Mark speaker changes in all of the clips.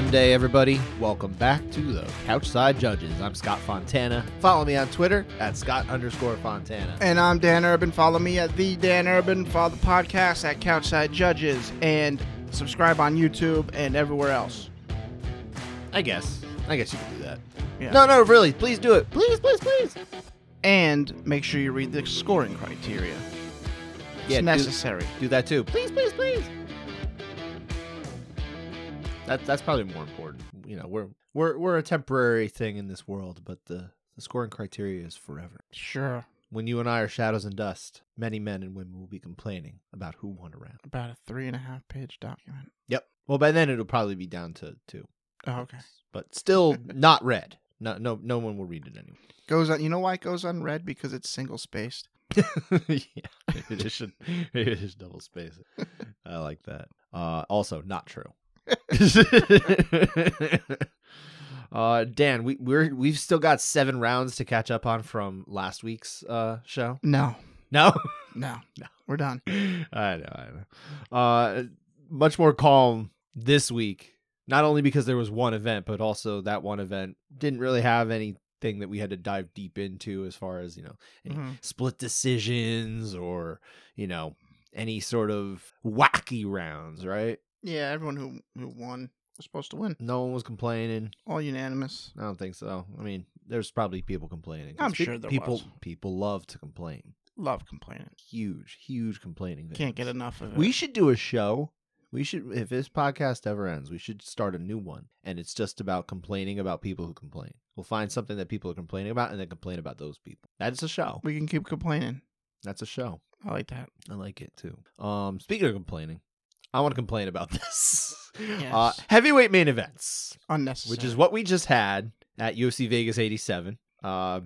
Speaker 1: Monday, everybody. Welcome back to the Couchside Judges. I'm Scott Fontana. Follow me on Twitter at Scott_Fontana.
Speaker 2: And I'm Dan Urban. Follow me at the Dan Urban. Follow the podcast at Couchside Judges. And subscribe on YouTube and everywhere else.
Speaker 1: I guess you can do that.
Speaker 2: Yeah.
Speaker 1: No, really. Please do it. Please.
Speaker 2: And make sure you read the scoring criteria. It's necessary.
Speaker 1: Do that too. Please. That's probably more important. You know, we're a temporary thing in this world, but the scoring criteria is forever.
Speaker 2: Sure.
Speaker 1: When you and I are shadows and dust, many men and women will be complaining about who won a round.
Speaker 2: About a 3.5-page document.
Speaker 1: Yep. Well, by then it'll probably be down to 2.
Speaker 2: Oh, okay.
Speaker 1: But still not read. No one will read it anyway.
Speaker 2: Goes on. You know why it goes unread? Because it's single spaced.
Speaker 1: Yeah, maybe it should double space it. I like that. Also, not true. Dan, we've still got 7 rounds to catch up on from last week's show.
Speaker 2: No. We're done.
Speaker 1: I know. Much more calm this week. Not only because there was one event, but also that one event didn't really have anything that we had to dive deep into as far as, any split decisions or, any sort of wacky rounds, right?
Speaker 2: Yeah, everyone who won was supposed to win.
Speaker 1: No one was complaining.
Speaker 2: All unanimous.
Speaker 1: I don't think so. I mean, there's probably people complaining.
Speaker 2: I'm sure there was.
Speaker 1: People love to complain.
Speaker 2: Love complaining.
Speaker 1: Huge complaining.
Speaker 2: Can't get enough of it.
Speaker 1: We should do a show. If this podcast ever ends, we should start a new one. And it's just about complaining about people who complain. We'll find something that people are complaining about and then complain about those people. That's a show.
Speaker 2: We can keep complaining.
Speaker 1: That's a show.
Speaker 2: I like that.
Speaker 1: I like it too. Speaking of complaining, I want to complain about this.
Speaker 2: Yes.
Speaker 1: Heavyweight main events.
Speaker 2: Unnecessary.
Speaker 1: Which is what we just had at UFC Vegas 87. Why?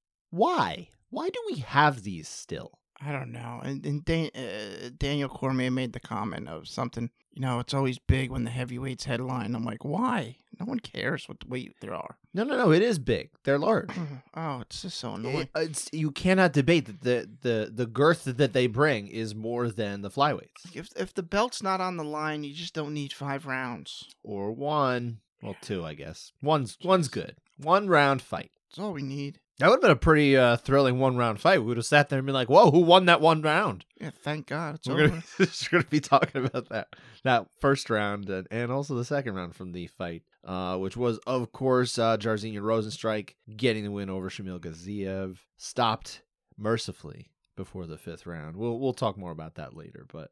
Speaker 1: Why do we have these still?
Speaker 2: I don't know. And Daniel Cormier made the comment of something, it's always big when the heavyweights headline. I'm like, why? No one cares what weight there are.
Speaker 1: No, it is big. They're large.
Speaker 2: Oh, it's just so annoying.
Speaker 1: You cannot debate that the girth that they bring is more than the flyweights.
Speaker 2: If the belt's not on the line, you just don't need 5 rounds.
Speaker 1: Or 1. Well, 2, I guess. One's good. 1 round fight.
Speaker 2: That's all we need.
Speaker 1: That would have been a pretty thrilling 1-round fight. We would have sat there and been like, whoa, who won that 1 round?
Speaker 2: Yeah, thank God. It's
Speaker 1: We're
Speaker 2: over.
Speaker 1: going to be talking about that first round and also the second round from the fight, which was, of course, Jairzinho Rozenstruik getting the win over Shamil Gaziev. Stopped mercifully before the 5th round. We'll talk more about that later. But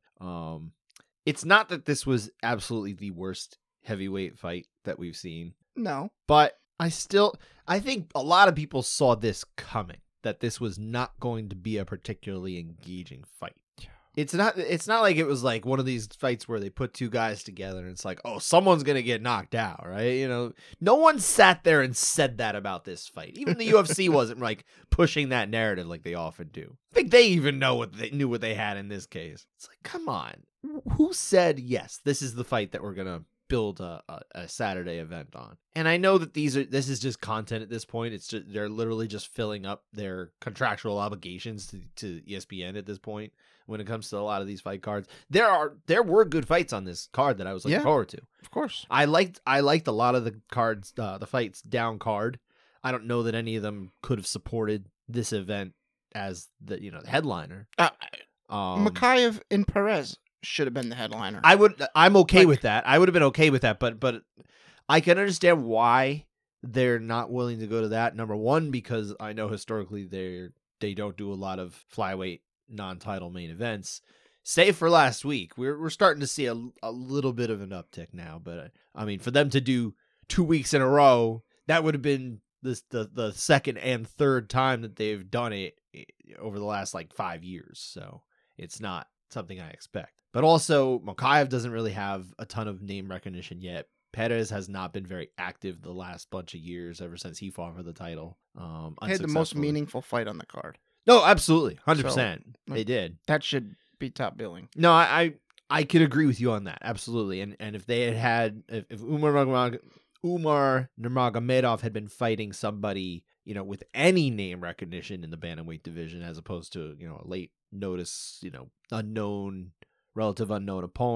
Speaker 1: it's not that this was absolutely the worst heavyweight fight that we've seen.
Speaker 2: No.
Speaker 1: But I think a lot of people saw this coming, that this was not going to be a particularly engaging fight. It's not like it was like one of these fights where they put 2 guys together and it's like, oh, someone's going to get knocked out, right? No one sat there and said that about this fight. Even the UFC wasn't like pushing that narrative like they often do. I think they even knew what they had in this case. It's like, come on. Who said, yes, this is the fight that we're going to build a Saturday event on? And I know that this is just content at this point. It's just, they're literally just filling up their contractual obligations to ESPN at this point when it comes to a lot of these fight cards. There were good fights on this card that I was looking forward to.
Speaker 2: Of course.
Speaker 1: I liked a lot of the cards, the fights down card. I don't know that any of them could have supported this event as the headliner.
Speaker 2: Makayev and Perez should have been the headliner.
Speaker 1: I'm okay with that. I would have been okay with that, but I can understand why they're not willing to go to that. Number one, because I know historically they don't do a lot of flyweight non-title main events. Save for last week, we're starting to see a little bit of an uptick now. But I mean, for them to do 2 weeks in a row, that would have been the second and third time that they've done it over the last 5 years. So it's not something I expect. But also, Mokaev doesn't really have a ton of name recognition yet. Perez has not been very active the last bunch of years, ever since he fought for the title.
Speaker 2: He had the most meaningful fight on the card.
Speaker 1: No, absolutely. 100%.
Speaker 2: So,
Speaker 1: they did.
Speaker 2: That should be top billing.
Speaker 1: No, I could agree with you on that. Absolutely. And if they if Umar Nurmagomedov had been fighting somebody, with any name recognition in the bantamweight division, as opposed to, a late notice, relative unknown opponent,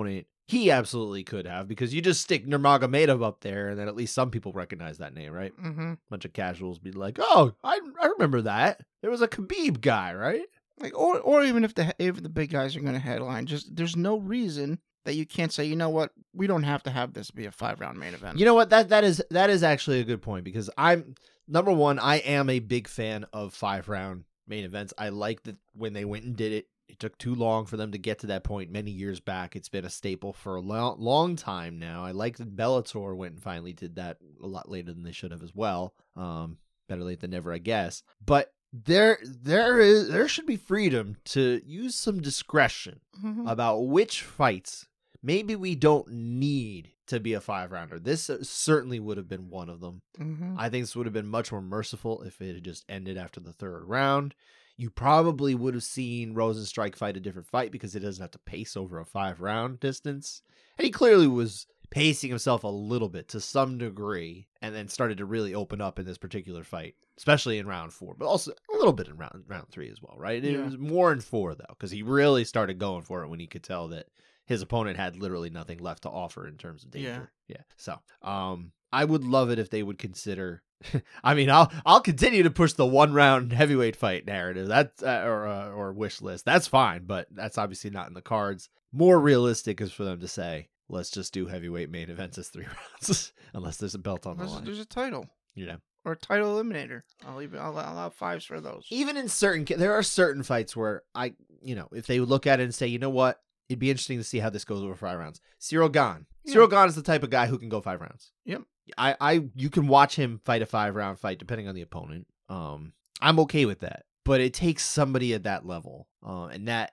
Speaker 1: He absolutely could have, because you just stick Nurmagomedov up there, and then at least some people recognize that name, right?
Speaker 2: Mm-hmm.
Speaker 1: Bunch of casuals be like, "Oh, I remember that. There was a Khabib guy, right?"
Speaker 2: Like, or even if the big guys are going to headline, just there's no reason that you can't say, you know what, we don't have to have this be a 5-round main event.
Speaker 1: You know what? That is actually a good point, because I'm number one. I am a big fan of 5-round main events. I like that when they went and did it. It took too long for them to get to that point many years back. It's been a staple for a long time now. I like that Bellator went and finally did that a lot later than they should have as well. Better late than never, I guess. But there should be freedom to use some discretion about which fights maybe we don't need to be a 5-rounder. This certainly would have been one of them. I think this would have been much more merciful if it had just ended after the 3rd round. You probably would have seen Rosenstrike fight a different fight because it doesn't have to pace over a 5-round distance. And he clearly was pacing himself a little bit to some degree, and then started to really open up in this particular fight, especially in round 4, but also a little bit in round 3 as well, right? It was more in 4 though, because he really started going for it when he could tell that his opponent had literally nothing left to offer in terms of danger. Yeah. So, I would love it if they would consider. I mean, I'll continue to push the 1-round heavyweight fight narrative. That's or wish list. That's fine, but that's obviously not in the cards. More realistic is for them to say, let's just do heavyweight main events as 3 rounds, unless there's a belt on the line.
Speaker 2: There's a title.
Speaker 1: Yeah.
Speaker 2: Or a title eliminator. I'll have 5s for those.
Speaker 1: Even in there are certain fights where if they would look at it and say, you know what, it'd be interesting to see how this goes over 5 rounds. Cyril Gane.
Speaker 2: Yeah.
Speaker 1: Cyril Gane is the type of guy who can go 5 rounds.
Speaker 2: Yep.
Speaker 1: You can watch him fight a 5-round fight depending on the opponent. I'm okay with that, but it takes somebody at that level, and that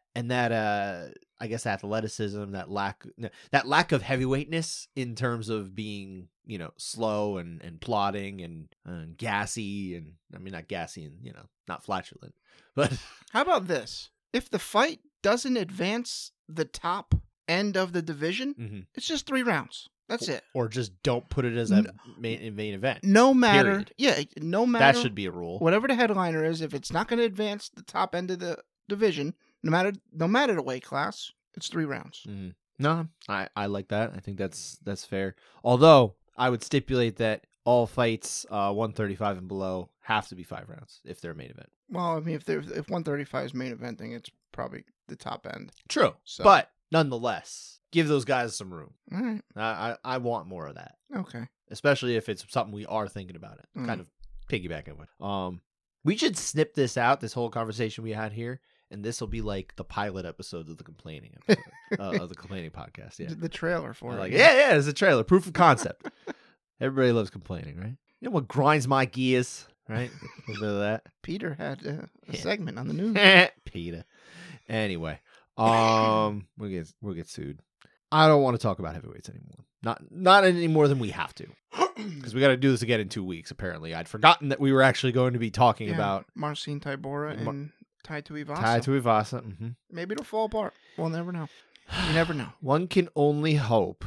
Speaker 1: I guess athleticism, that lack of heavyweightness in terms of being slow and plodding and gassy, and I mean not gassy and not flatulent, but
Speaker 2: how about this? If the fight doesn't advance the top end of the division, it's just 3 rounds. That's it.
Speaker 1: Or just don't put it as a main event.
Speaker 2: No matter.
Speaker 1: Period.
Speaker 2: Yeah, no matter.
Speaker 1: That should be a rule.
Speaker 2: Whatever the headliner is, if it's not going to advance the top end of the division, no matter the weight class, it's 3 rounds.
Speaker 1: Mm-hmm. No, I like that. I think that's fair. Although I would stipulate that all fights 135 and below have to be 5 rounds if they're a main event.
Speaker 2: Well, I mean, if 135 is main eventing, it's probably the top end.
Speaker 1: True,
Speaker 2: so.
Speaker 1: But nonetheless, give those guys some room.
Speaker 2: All right.
Speaker 1: I want more of that.
Speaker 2: Okay.
Speaker 1: Especially if it's something we are thinking about it. Kind of piggybacking with. We should snip this out, this whole conversation we had here, and this will be like the pilot episode of the complaining episode, of the complaining podcast. Yeah.
Speaker 2: The trailer for it.
Speaker 1: Like, yeah, it's a trailer. Proof of concept. Everybody loves complaining, right? You know what grinds my gears, right? A little bit of that.
Speaker 2: Peter had a segment on the news.
Speaker 1: Peter. Anyway, we'll get sued. I don't want to talk about heavyweights anymore. Not any more than we have to, because we got to do this again in 2 weeks. Apparently, I'd forgotten that we were actually going to be talking about
Speaker 2: Marcin Tybura and Tai Tuivasa.
Speaker 1: Tai Tuivasa. Mm-hmm.
Speaker 2: Maybe it'll fall apart. We'll never know. You never know.
Speaker 1: One can only hope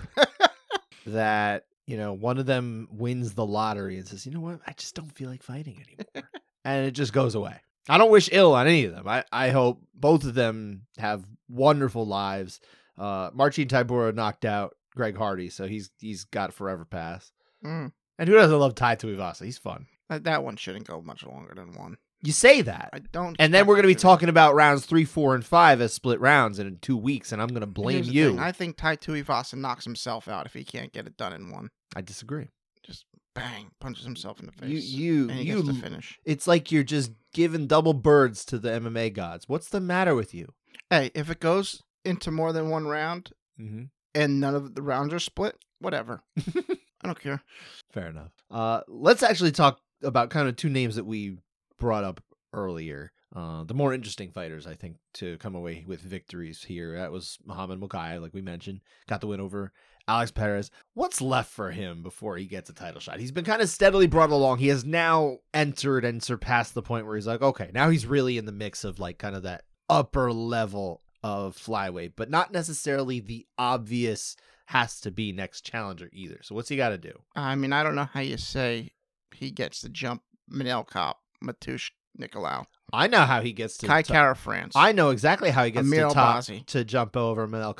Speaker 1: that one of them wins the lottery and says, you know what, I just don't feel like fighting anymore, and it just goes away. I don't wish ill on any of them. I hope both of them have wonderful lives. Marcin Tybura knocked out Greg Hardy, so he's got forever pass. And who doesn't love Tai Tuivasa? He's fun.
Speaker 2: That one shouldn't go much longer than 1.
Speaker 1: You say that.
Speaker 2: I don't.
Speaker 1: And then we're going to be talking about rounds 3, 4, and 5 as split rounds in 2 weeks, and I'm going to blame you.
Speaker 2: I think Tai Tuivasa knocks himself out if he can't get it done in 1.
Speaker 1: I disagree.
Speaker 2: Just bang, punches himself in the face.
Speaker 1: And
Speaker 2: he gets to finish.
Speaker 1: It's like you're just giving double birds to the MMA gods. What's the matter with you?
Speaker 2: Hey, if it goes into more than 1 round and none of the rounds are split, whatever. I don't care.
Speaker 1: Fair enough. Let's actually talk about kind of 2 names that we brought up earlier. The more interesting fighters, I think, to come away with victories here. That was Muhammad Mokaev, like we mentioned. Got the win over Alex Perez. What's left for him before he gets a title shot? He's been kind of steadily brought along. He has now entered and surpassed the point where he's like, okay, now he's really in the mix of like kind of that upper level of flyweight, but not necessarily the obvious has to be next challenger either. So what's he got to do?
Speaker 2: I mean, I don't know how you say he gets to jump Manel Kape, Mateusz Nicolau.
Speaker 1: I know how he gets to
Speaker 2: Kai Kara France.
Speaker 1: I know exactly how he gets
Speaker 2: Amir
Speaker 1: to top
Speaker 2: Albazi.
Speaker 1: to jump over Manel Kape.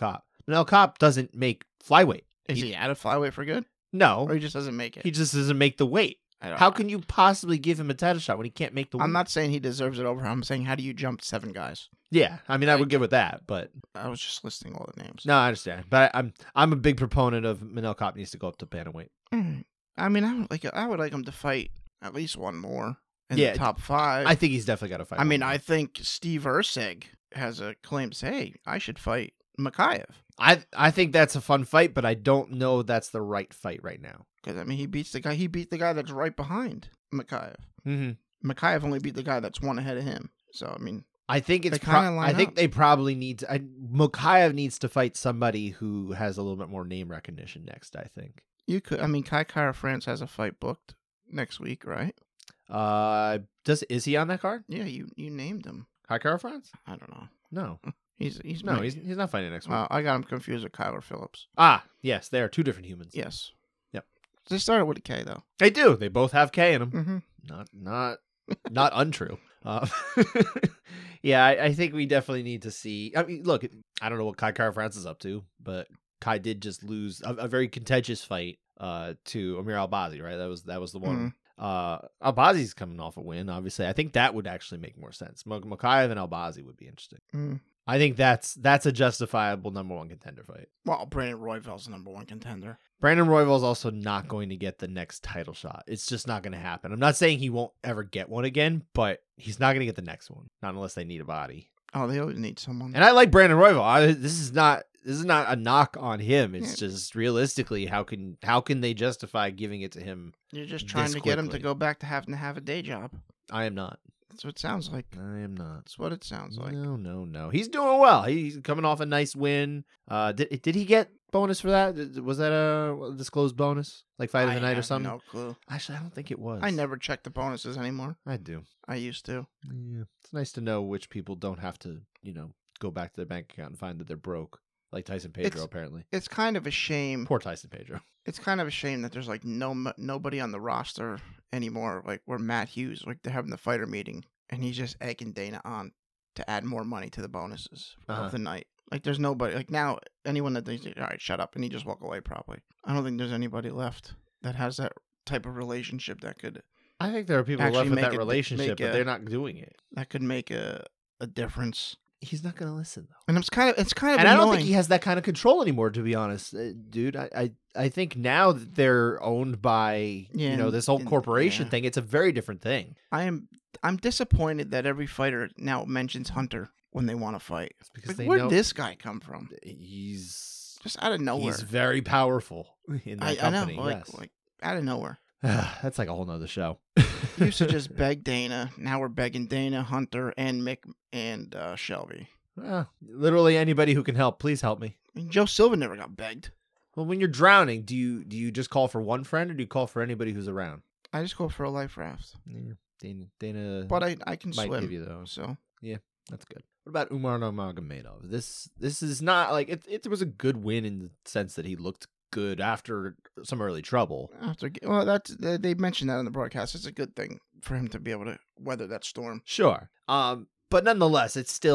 Speaker 1: Manel Kopp doesn't make flyweight.
Speaker 2: Is he out of flyweight for good?
Speaker 1: No,
Speaker 2: Or he just doesn't make it?
Speaker 1: he just doesn't make the weight. How can you possibly give him a title shot when he can't make the weight?
Speaker 2: I'm not saying he deserves it over him. I'm saying, how do you jump 7 guys?
Speaker 1: Yeah, I mean, I would give it that, but
Speaker 2: I was just listing all the names.
Speaker 1: no, I understand. But I'm a big proponent of Manel Kopp needs to go up to bantamweight.
Speaker 2: I mean, I would like him to fight at least one more in
Speaker 1: Yeah,
Speaker 2: the top 5.
Speaker 1: I think he's definitely got to fight.
Speaker 2: I mean,
Speaker 1: one more.
Speaker 2: I think Steve Erceg has a claim to say, hey, I should fight Makayev.
Speaker 1: I think that's a fun fight, but I don't know that's the right fight right now.
Speaker 2: Because, I mean, he beat the guy that's right behind Makayev.
Speaker 1: Mm-hmm.
Speaker 2: Makayev only beat the guy that's one ahead of him. So, I mean,
Speaker 1: I think it's.
Speaker 2: They kinda line
Speaker 1: I think
Speaker 2: up.
Speaker 1: they probably need to. Mokaev needs to fight somebody who has a little bit more name recognition next. I think.
Speaker 2: you could. I mean, Kai Kara France has a fight booked next week, right?
Speaker 1: Is he on that card?
Speaker 2: Yeah, you named him.
Speaker 1: Kai Kara France?
Speaker 2: I don't know.
Speaker 1: No,
Speaker 2: He's
Speaker 1: no, he's not fighting next week.
Speaker 2: I got him confused with Kyler Phillips.
Speaker 1: Yes, they are two different humans.
Speaker 2: Yes.
Speaker 1: Yep.
Speaker 2: They started with a K though.
Speaker 1: They do. They both have K in them.
Speaker 2: Mm-hmm.
Speaker 1: Not untrue. Yeah, I think we definitely need to see. I mean, look, I don't know what Kai Kara France is up to, but Kai did just lose a very contentious fight to Amir Albazi, right? That was the one. Albazi's coming off a win, obviously. I think that would actually make more sense. Makayev and Albazi would be interesting.
Speaker 2: Mm.
Speaker 1: I think that's a justifiable number 1 contender fight.
Speaker 2: Well, Brandon Royval's the number 1 contender.
Speaker 1: Brandon Royval's also not going to get the next title shot. It's just not going to happen. I'm not saying he won't ever get one again, but he's not going to get the next one. Not unless they need a body.
Speaker 2: Oh, they always need someone.
Speaker 1: And I like Brandon Royval. This is not a knock on him. It's just realistically, how can they justify giving it to him?
Speaker 2: You're just trying to get him to go back to having to have a day job.
Speaker 1: I am not.
Speaker 2: That's what it sounds like.
Speaker 1: I am not.
Speaker 2: That's what it sounds like.
Speaker 1: No. He's doing well. He's coming off a nice win. Did he get bonus for that? Was that a disclosed bonus? Like fight of the night or something?
Speaker 2: No clue.
Speaker 1: Actually, I don't think it was.
Speaker 2: I never check the bonuses anymore.
Speaker 1: I do.
Speaker 2: I used to.
Speaker 1: Yeah. It's nice to know which people don't have to, go back to their bank account and find that they're broke. Like Tyson Pedro, apparently.
Speaker 2: It's kind of a shame.
Speaker 1: Poor Tyson Pedro.
Speaker 2: It's kind of a shame that there's like nobody on the roster anymore. Like where Matt Hughes, like they're having the fighter meeting, and he's just egging Dana on to add more money to the bonuses of the night. Like there's nobody. Like now, anyone that thinks, all right, shut up, and he just walk away. Probably. I don't think there's anybody left that has that type of relationship that could.
Speaker 1: I think there are people
Speaker 2: actually
Speaker 1: left with
Speaker 2: make
Speaker 1: that relationship, but they're not doing it.
Speaker 2: That could make a difference.
Speaker 1: He's not going to listen though.
Speaker 2: And it's kind of
Speaker 1: and
Speaker 2: annoying.
Speaker 1: I don't think he has that kind of control anymore, to be honest, dude. I think now that they're owned by this whole corporation thing, it's a very different thing.
Speaker 2: I'm disappointed that every fighter now mentions Hunter when they want to fight.
Speaker 1: It's because they
Speaker 2: where'd
Speaker 1: know
Speaker 2: this guy come from?
Speaker 1: He's
Speaker 2: just out of nowhere.
Speaker 1: He's very powerful in that company.
Speaker 2: I know, like out of nowhere.
Speaker 1: That's like a whole nother show.
Speaker 2: We used to just beg Dana. Now we're begging Dana, Hunter, and Mick, and Shelby.
Speaker 1: Literally anybody who can help, please help me.
Speaker 2: I mean, Joe Silva never got begged.
Speaker 1: Well, when you're drowning, do you just call for one friend, or do you call for anybody who's around?
Speaker 2: I just go for a life raft.
Speaker 1: Yeah, Dana.
Speaker 2: But I can
Speaker 1: might
Speaker 2: swim.
Speaker 1: give you those.
Speaker 2: So
Speaker 1: yeah, that's good. What about Umar Nurmagomedov? This is not like it was a good win in the sense that he looked good after some early trouble.
Speaker 2: They mentioned that in the broadcast. It's a good thing for him to be able to weather that storm.
Speaker 1: Sure. But nonetheless,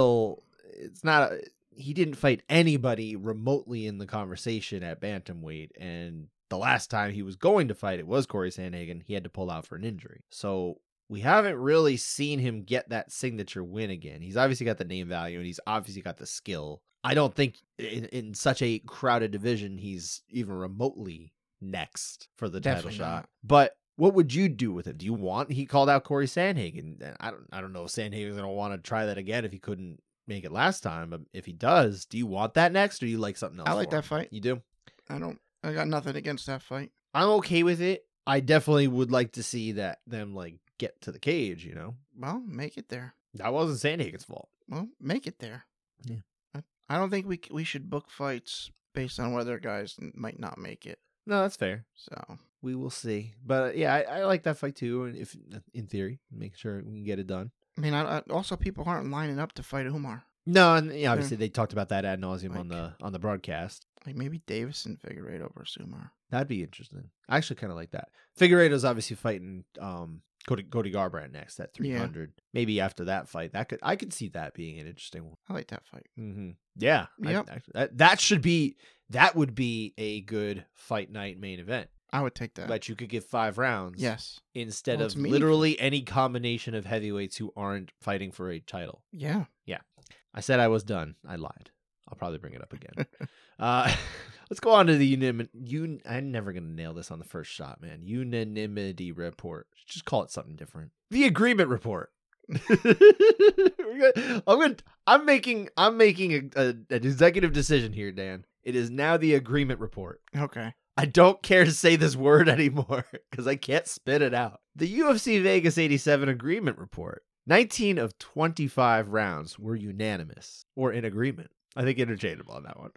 Speaker 1: he didn't fight anybody remotely in the conversation at bantamweight, and the last time he was going to fight, it was Corey Sandhagen. He had to pull out for an injury. So we haven't really seen him get that signature win again. He's obviously got the name value, and he's obviously got the skill. I don't think in such a crowded division he's even remotely next for the title shot. But what would you do with him? Do you want? He called out Corey Sandhagen. I don't know if Sandhagen's gonna want to try that again if he couldn't make it last time. But if he does, do you want that next, or do you like something else?
Speaker 2: I like that fight.
Speaker 1: You do?
Speaker 2: I got nothing against that fight.
Speaker 1: I'm okay with it. I definitely would like to see them like get to the cage.
Speaker 2: Well, make it there.
Speaker 1: That wasn't Sandhagen's fault.
Speaker 2: Well, make it there.
Speaker 1: Yeah.
Speaker 2: I don't think we should book fights based on whether guys might not make it.
Speaker 1: No, that's fair.
Speaker 2: So
Speaker 1: we will see. But yeah, I like that fight too. And if in theory, make sure we can get it done.
Speaker 2: I mean, also people aren't lining up to fight Umar.
Speaker 1: No, and obviously they talked about that ad nauseum on the broadcast.
Speaker 2: Like maybe Davison Figueiredo versus Umar.
Speaker 1: That'd be interesting. I actually kind of like that. Figueiredo's obviously fighting Cody Garbrandt next at 300. Yeah. Maybe after that fight, I could see that being an interesting one.
Speaker 2: I like that fight.
Speaker 1: Mm-hmm. Yeah.
Speaker 2: Yep.
Speaker 1: That would be a good fight night main event.
Speaker 2: I would take that.
Speaker 1: But you could give 5 rounds.
Speaker 2: Yes.
Speaker 1: Instead of literally any combination of heavyweights who aren't fighting for a title.
Speaker 2: Yeah.
Speaker 1: Yeah. I said I was done. I lied. I'll probably bring it up again. Let's go on to the I'm never going to nail this on the first shot, man. Unanimity report. Just call it something different. The agreement report. I'm making an executive decision here, Dan. It is now the agreement report.
Speaker 2: Okay.
Speaker 1: I don't care to say this word anymore because I can't spit it out. The UFC Vegas 87 agreement report. 19 of 25 rounds were unanimous or in agreement. I think interchangeable on that one.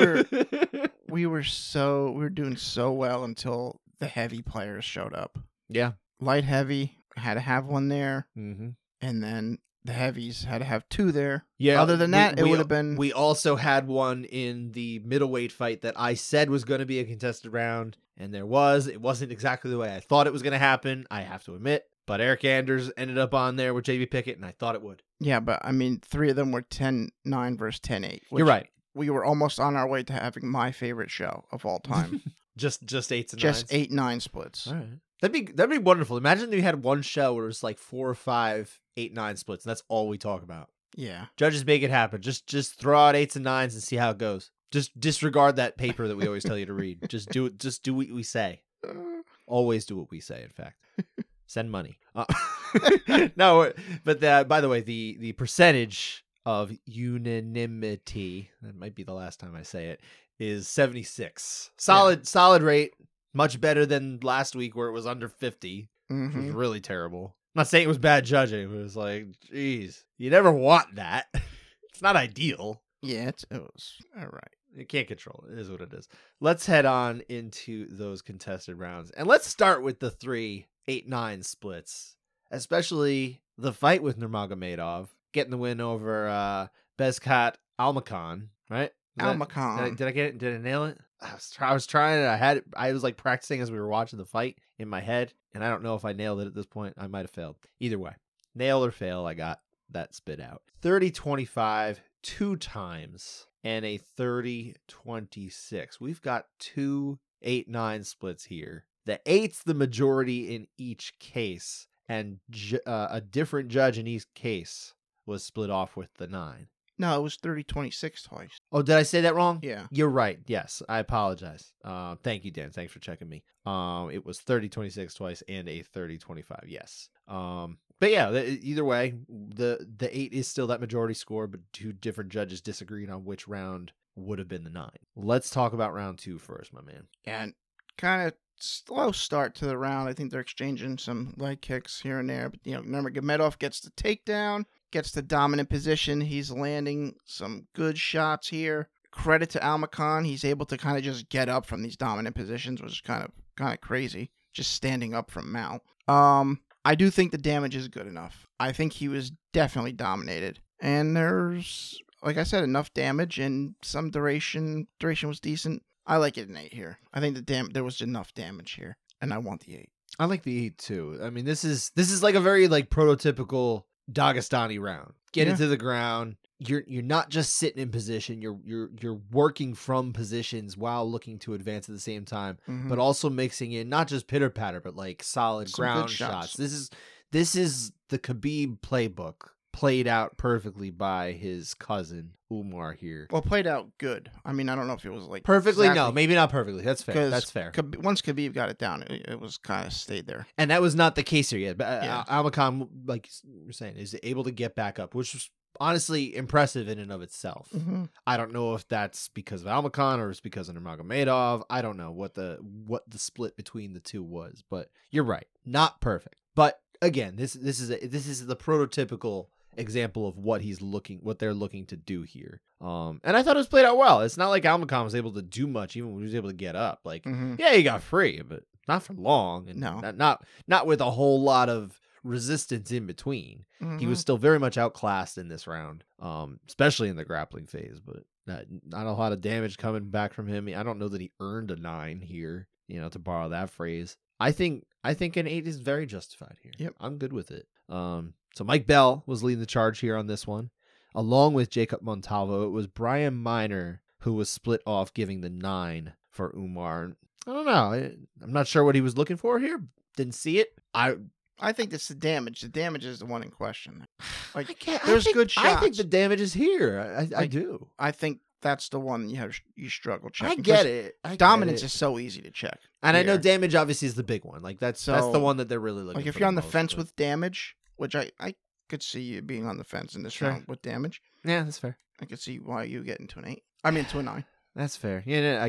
Speaker 2: We were doing so well until the heavy players showed up.
Speaker 1: Yeah.
Speaker 2: Light heavy had to have one there.
Speaker 1: Mm-hmm.
Speaker 2: And then the heavies had to have 2 there.
Speaker 1: Yeah.
Speaker 2: Other than that, it would have been...
Speaker 1: We also had one in the middleweight fight that I said was going to be a contested round, and there was. It wasn't exactly the way I thought it was going to happen, I have to admit. But Eric Anders ended up on there with JB Pickett, and I thought it would.
Speaker 2: Yeah, but I mean, 3 of them were 10-9 versus 10-8.
Speaker 1: You're right.
Speaker 2: We were almost on our way to having my favorite show of all time.
Speaker 1: just 8s and 9s?
Speaker 2: Just 8-9 splits.
Speaker 1: All right. That'd be wonderful. Imagine you had one show where it was like 4 or 5 8-9 splits, and that's all we talk about.
Speaker 2: Yeah.
Speaker 1: Judges make it happen. Just throw out 8s and 9s and see how it goes. Just disregard that paper that we always tell you to read. Just do it. Just do what we say. Always do what we say. In fact, send money. No, but by the way, the percentage of unanimity, that might be the last time I say it, is 76. Solid rate. Much better than last week where it was under 50, which was really terrible. I'm not saying it was bad judging, but it was like, geez, you never want that. It's not ideal.
Speaker 2: Yeah, it was all right.
Speaker 1: You can't control it. It is what it is. Let's head on into those contested rounds. And let's start with the 3 8-9 splits, especially the fight with Nurmagomedov, getting the win over Bezkat Almakhan, right?
Speaker 2: Almakhan.
Speaker 1: Did I get it? Did I nail it? I was trying. I was like practicing as we were watching the fight in my head, and I don't know if I nailed it at this point. I might have failed. Either way, nail or fail, I got that spit out. 30-25 2 times and a 30-26. We've got 2 8-9 splits here. The 8's the majority in each case, and a different judge in each case was split off with the 9.
Speaker 2: No, it was 30-26 twice.
Speaker 1: Oh, did I say that wrong?
Speaker 2: Yeah.
Speaker 1: You're right. Yes, I apologize. Thank you, Dan. Thanks for checking me. It was 30-26 twice and a 30-25. Yes. But yeah, either way, the 8 is still that majority score, but 2 different judges disagreed on which round would have been the 9. Let's talk about round 2 first, my man.
Speaker 2: And kind of slow start to the round. I think they're exchanging some leg kicks here and there, but Nurmagomedov gets the takedown. Gets the dominant position. He's landing some good shots here. Credit to Almakhan. He's able to kind of just get up from these dominant positions, which is kind of crazy. Just standing up from Mal. I do think the damage is good enough. I think he was definitely dominated. And there's, like I said, enough damage and some duration. Duration was decent. I like it an 8 here. I think there was enough damage here. And I want the 8.
Speaker 1: I like the 8 too. I mean, this is like a very like prototypical Dagestani round. Get into the ground. You're not just sitting in position. You're working from positions while looking to advance at the same time, but also mixing in not just pitter patter, but like solid some ground shots. This is the Khabib playbook played out perfectly by his cousin Umar here.
Speaker 2: Well, played out good. I mean, I don't know if it was like
Speaker 1: perfectly. Exactly. No, maybe not perfectly. That's fair. That's fair.
Speaker 2: Once Khabib got it down, it was kind of stayed there.
Speaker 1: And that was not the case here yet. But Almakhan, like you're saying, is able to get back up, which was honestly impressive in and of itself. I don't know if that's because of Almakhan or it's because of Nurmagomedov. I don't know what the split between the two was, but you're right, not perfect. But again, this is the prototypical example of what they're looking to do here. And I thought it was played out well. It's not like Almakhan was able to do much, even when he was able to get up. Like, yeah, he got free, but not for long, and not with a whole lot of resistance in between. He was still very much outclassed in this round, especially in the grappling phase. But not a lot of damage coming back from him. I don't know that he earned a 9 here. to borrow that phrase. I think an 8 is very justified here.
Speaker 2: Yep.
Speaker 1: I'm good with it. So Mike Bell was leading the charge here on this one. Along with Jacob Montalvo, it was Brian Miner who was split off, giving the 9 for Umar. I don't know. I'm not sure what he was looking for here. Didn't see it.
Speaker 2: I think it's the damage. The damage is the one in question. Like,
Speaker 1: there's
Speaker 2: good shots.
Speaker 1: I think the damage is here. I do.
Speaker 2: I think that's the one you struggle checking.
Speaker 1: I get it.
Speaker 2: Dominance is so easy to check.
Speaker 1: And here. I know damage obviously is the big one. Like that's the one that they're really looking for.
Speaker 2: Like if you're on the fence with damage, which I could see you being on the fence in this round with damage.
Speaker 1: Yeah, that's fair.
Speaker 2: I could see why you get into an 8. I mean, to a 9.
Speaker 1: That's fair. Yeah,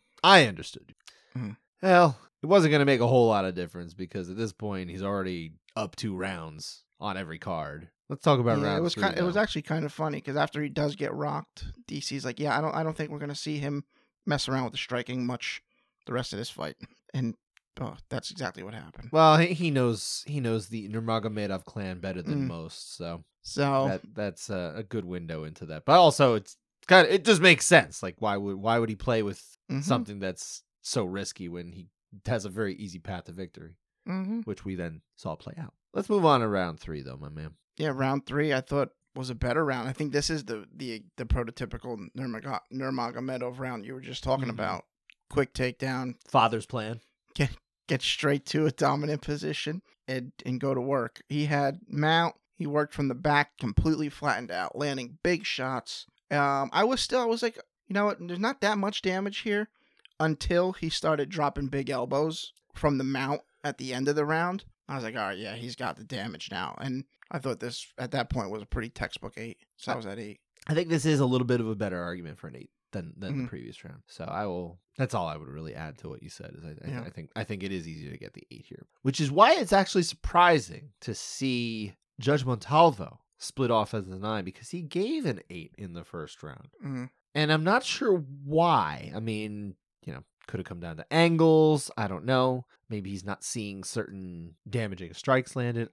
Speaker 1: I understood.
Speaker 2: Mm-hmm.
Speaker 1: Well, it wasn't going to make a whole lot of difference because at this point he's already up 2 rounds on every card. Let's talk about round 3.
Speaker 2: It was actually kind of funny because after he does get rocked, DC's like, yeah, I don't think we're going to see him mess around with the striking much the rest of this fight. And that's exactly what happened.
Speaker 1: Well, he knows the Nurmagomedov clan better than most, so that's a good window into that. But also, it just makes sense. Like, why would he play with something that's so risky when he has a very easy path to victory, which we then saw play out. Let's move on to round 3, though, my man.
Speaker 2: Yeah, round 3 I thought was a better round. I think this is the prototypical Nurmagomedov round you were just talking about. Quick takedown,
Speaker 1: father's plan.
Speaker 2: Get straight to a dominant position and go to work. He had mount. He worked from the back, completely flattened out, landing big shots. I was like, you know what? There's not that much damage here until he started dropping big elbows from the mount at the end of the round. I was like, all right, yeah, he's got the damage now. And I thought this, at that point, was a pretty textbook 8. So I was at 8.
Speaker 1: I think this is a little bit of a better argument for an 8 than the previous round. So that's all I would really add to what you said. Is I think it is easier to get the 8 here, which is why it's actually surprising to see Judge Montalvo split off as the 9 because he gave an 8 in the first round. And I'm not sure why. I mean, could have come down to angles. I don't know. Maybe he's not seeing certain damaging strikes landed.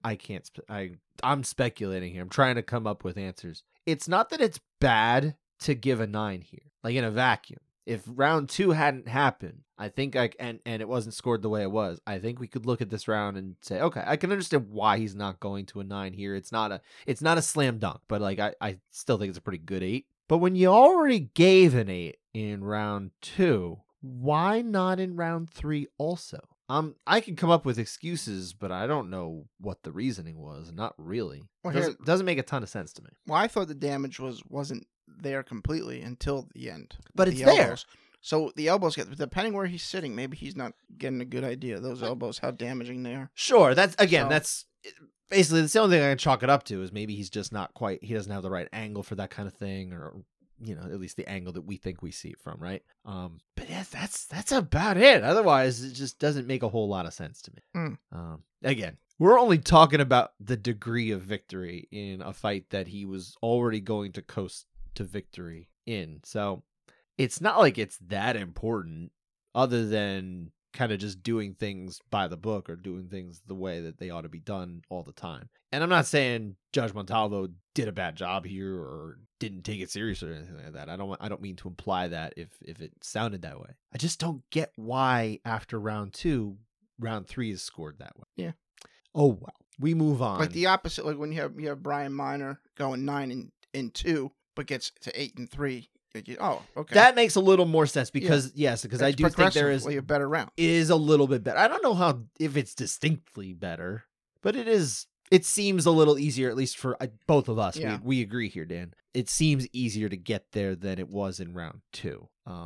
Speaker 1: I'm speculating here. I'm trying to come up with answers. It's not that it's bad to give a 9 here, like in a vacuum. If round 2 hadn't happened, I think and it wasn't scored the way it was, I think we could look at this round and say, okay, I can understand why he's not going to a 9 here. It's not a slam dunk, but like I still think it's a pretty good 8. But when you already gave an 8 in round 2, why not in round 3 also? I can come up with excuses, but I don't know what the reasoning was. Not really. Well, doesn't make a ton of sense to me.
Speaker 2: Well, I thought the damage wasn't there completely until the end.
Speaker 1: But it's there.
Speaker 2: So the elbows depending where he's sitting, maybe he's not getting a good idea. Those elbows, how damaging they are.
Speaker 1: Sure. That's basically the only thing I can chalk it up to is maybe he's just not quite, he doesn't have the right angle for that kind of thing, or at least the angle that we think we see it from, right? But yeah, that's about it. Otherwise, it just doesn't make a whole lot of sense to me. Again, we're only talking about the degree of victory in a fight that he was already going to coast to victory in. So it's not like it's that important other than kind of just doing things by the book or doing things the way that they ought to be done all the time. And I'm not saying Judge Montalvo did a bad job here or didn't take it seriously or anything like that. I don't mean to imply that if it sounded that way. I just don't get why after round 2, round 3 is scored that way.
Speaker 2: Yeah.
Speaker 1: Oh well. We move on.
Speaker 2: Like the opposite, like when you have Brian Miner going 9 and 2, but gets to 8 and 3. Oh, okay.
Speaker 1: That makes a little more sense because because I do think there is
Speaker 2: a better round.
Speaker 1: It is a little bit better. I don't know if it's distinctly better, but it is. It seems a little easier, at least for both of us.
Speaker 2: Yeah.
Speaker 1: We agree here, Dan. It seems easier to get there than it was in round 2.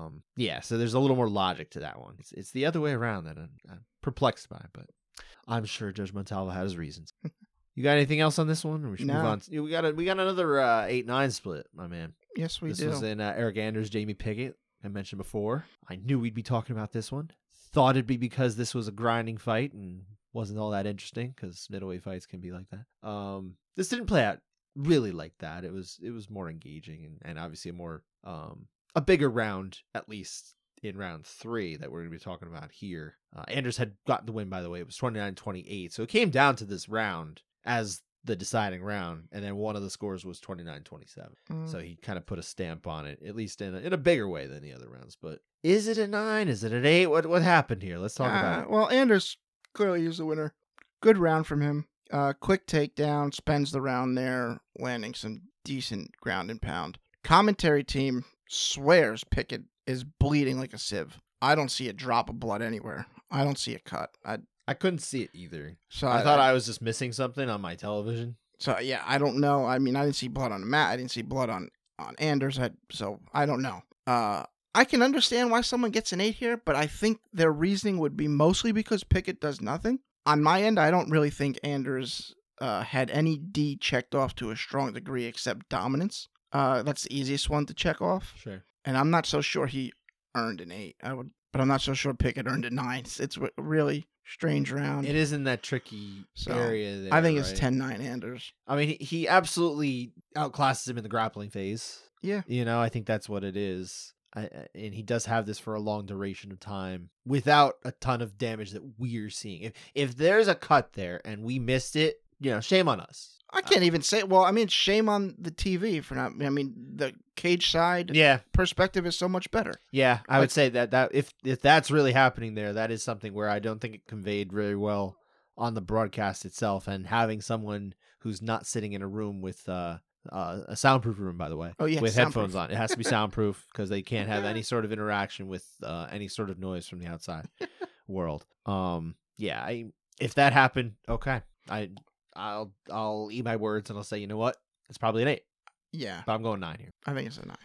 Speaker 1: So there's a little more logic to that one. It's the other way around that I'm perplexed by, but I'm sure Judge Montalvo has his reasons. You got anything else on this one? Or we should move on. We got another 8-9 split, my man.
Speaker 2: Yes, we do.
Speaker 1: This was in Eric Anders, Jamie Pickett. I mentioned before. I knew we'd be talking about this one. Thought it'd be because this was a grinding fight and wasn't all that interesting because middleweight fights can be like that. This didn't play out really like that. It was more engaging and obviously a bigger round, at least in round 3 that we're going to be talking about here. Anders had gotten the win, by the way. It was 29-28. So it came down to this round as the deciding round, and then one of the scores was 29-27. So he kind of put a stamp on it, at least in a bigger way than the other rounds. But is it a 9? Is it an 8? What happened here? Let's talk about it.
Speaker 2: Well, Anders clearly is the winner. Good round from him. Quick takedown, spends the round there, landing some decent ground and pound. Commentary team swears Pickett is bleeding like a sieve. I don't see a drop of blood anywhere. I don't see a cut.
Speaker 1: I couldn't see it either.
Speaker 2: So
Speaker 1: I thought I was just missing something on my television.
Speaker 2: So yeah, I don't know. I mean, I didn't see blood on Matt. I didn't see blood on Anders. So I don't know. I can understand why someone gets an 8 here, but I think their reasoning would be mostly because Pickett does nothing. On my end, I don't really think Anders had any D checked off to a strong degree except dominance. That's the easiest one to check off.
Speaker 1: Sure.
Speaker 2: And I'm not so sure he earned an 8. But I'm not so sure Pickett earned a 9. It's a really strange round.
Speaker 1: It is in that tricky area there.
Speaker 2: I think it's
Speaker 1: right?
Speaker 2: 10-9 Anders.
Speaker 1: I mean, he absolutely outclasses him in the grappling phase.
Speaker 2: Yeah.
Speaker 1: I think that's what it is. And he does have this for a long duration of time without a ton of damage that we're seeing. If there's a cut there and we missed it, shame on us.
Speaker 2: I can't even say. Well, I mean, shame on the TV for not. I mean, the cage side perspective is so much better.
Speaker 1: Yeah, I would say that if that's really happening there, that is something where I don't think it conveyed very well on the broadcast itself. And having someone who's not sitting in a room with a soundproof room, by the way, with headphones on, it has to be soundproof because they can't have any sort of interaction with any sort of noise from the outside world. If that happened, okay, I'll eat my words and I'll say, you know what? It's probably an 8.
Speaker 2: Yeah.
Speaker 1: But I'm going 9 here.
Speaker 2: I think it's a 9.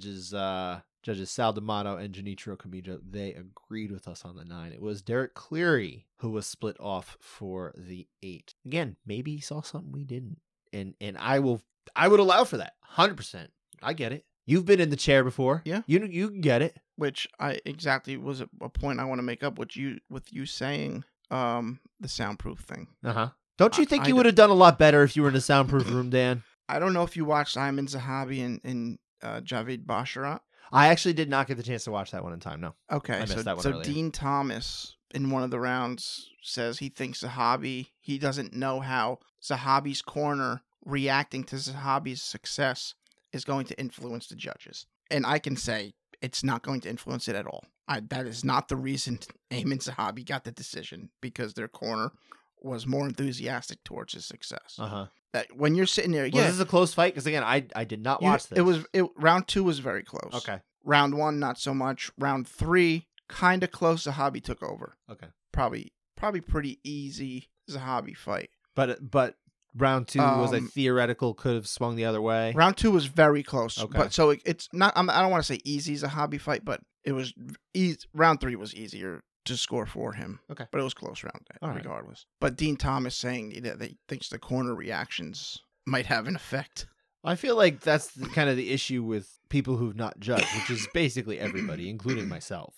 Speaker 1: Judges Sal D'Amato and Genichiro Kamijo, they agreed with us on the 9. It was Derek Cleary who was split off for the 8. Again, maybe he saw something we didn't. And I would allow for that. 100%. I get it. You've been in the chair before.
Speaker 2: Yeah.
Speaker 1: You get it.
Speaker 2: Which exactly was a point I want to make up with you saying the soundproof thing.
Speaker 1: Uh-huh. Don't you think you would have done a lot better if you were in a soundproof room, Dan?
Speaker 2: I don't know if you watched Ayman Zahabi and Javid Basharat.
Speaker 1: I actually did not get the chance to watch that one in time, no.
Speaker 2: Okay,
Speaker 1: I missed that one earlier.
Speaker 2: Dean Thomas, in one of the rounds, says he thinks he doesn't know how Zahabi's corner reacting to Zahabi's success is going to influence the judges. And I can say it's not going to influence it at all. That is not the reason Ayman Zahabi got the decision, because their corner was more enthusiastic towards his success.
Speaker 1: Uh-huh.
Speaker 2: That when you're sitting there,
Speaker 1: was this a close fight? Because again, I did not watch this.
Speaker 2: Round 2 was very close.
Speaker 1: Okay.
Speaker 2: Round 1, not so much. Round 3, kind of close. Zahabi took over.
Speaker 1: Okay.
Speaker 2: Probably pretty easy Zahabi fight.
Speaker 1: But round 2 was a theoretical could have swung the other way.
Speaker 2: Round 2 was very close.
Speaker 1: Okay.
Speaker 2: But so it's not. I don't want to say easy Zahabi fight, but it was round 3 was easier to score for him.
Speaker 1: Okay.
Speaker 2: But it was close round regardless.
Speaker 1: Right.
Speaker 2: But Dean Thomas saying that he thinks the corner reactions might have an effect.
Speaker 1: I feel like that's kind of the issue with people who've not judged, which is basically everybody, including myself.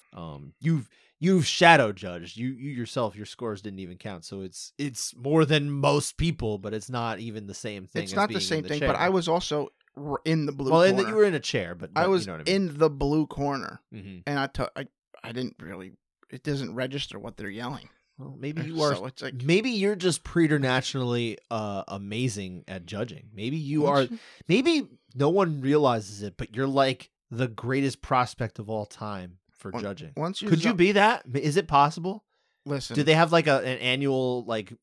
Speaker 1: You've shadow judged. You yourself, your scores didn't even count. So it's more than most people, but it's not even the same thing.
Speaker 2: It's not the same thing, but I was also in the blue
Speaker 1: corner.
Speaker 2: Well,
Speaker 1: you were in a chair, but
Speaker 2: I was
Speaker 1: you know what I mean.
Speaker 2: in the blue corner.
Speaker 1: Mm-hmm.
Speaker 2: And I didn't really, it doesn't register what they're yelling.
Speaker 1: Well, maybe you are.
Speaker 2: So it's like,
Speaker 1: maybe you're just preternaturally amazing at judging. Maybe you are. Maybe no one realizes it, but you're like the greatest prospect of all time for judging. Could you be that? Is it possible?
Speaker 2: Listen,
Speaker 1: did they have like an annual like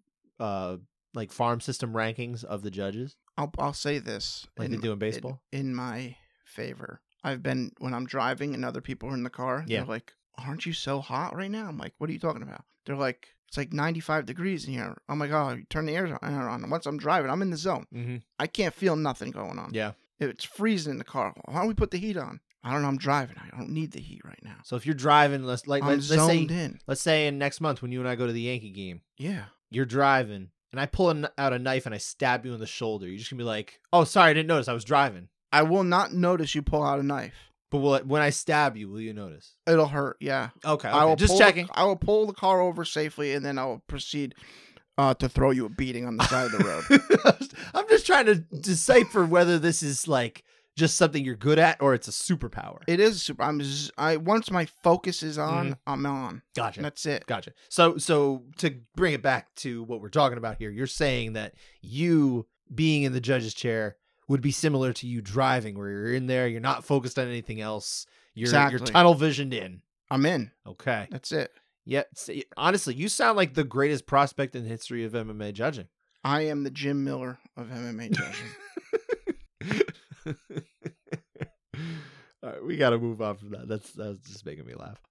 Speaker 1: farm system rankings of the judges?
Speaker 2: I'll say this,
Speaker 1: like they do in baseball.
Speaker 2: In my favor, I've been when I'm driving and other people are in the car.
Speaker 1: Yeah.
Speaker 2: They're like, aren't you so hot right now? I'm like, what are you talking about? They're like, it's like 95 degrees in here. I'm like, oh, turn the air on. Once I'm driving, I'm in the zone.
Speaker 1: Mm-hmm.
Speaker 2: I can't feel nothing going on.
Speaker 1: Yeah.
Speaker 2: It's freezing in the car. Why don't we put the heat on? I don't know. I'm driving. I don't need the heat right now.
Speaker 1: So if you're driving, let's say in next month when you and I go to the Yankee game.
Speaker 2: Yeah.
Speaker 1: You're driving and I pull out a knife and I stab you in the shoulder. You're just gonna be like, oh, sorry, I didn't notice. I was driving.
Speaker 2: I will not notice you pull out a knife.
Speaker 1: But when I stab you, will you notice?
Speaker 2: It'll hurt, yeah.
Speaker 1: Okay. I will just checking.
Speaker 2: I will pull the car over safely, and then I will proceed to throw you a beating on the side of the road.
Speaker 1: I'm just trying to decipher whether this is like just something you're good at, or it's a superpower?
Speaker 2: It is super. Once my focus is on, I'm on.
Speaker 1: Gotcha.
Speaker 2: That's it.
Speaker 1: Gotcha. So to bring it back to what we're talking about here, you're saying that you being in the judge's chair would be similar to you driving, where you're in there, you're not focused on anything else. You're tunnel visioned in.
Speaker 2: I'm in.
Speaker 1: Okay.
Speaker 2: That's it.
Speaker 1: Yeah. Honestly, you sound like the greatest prospect in the history of MMA judging.
Speaker 2: I am the Jim Miller of MMA judging.
Speaker 1: All right, we got to move on from that. That's just making me laugh.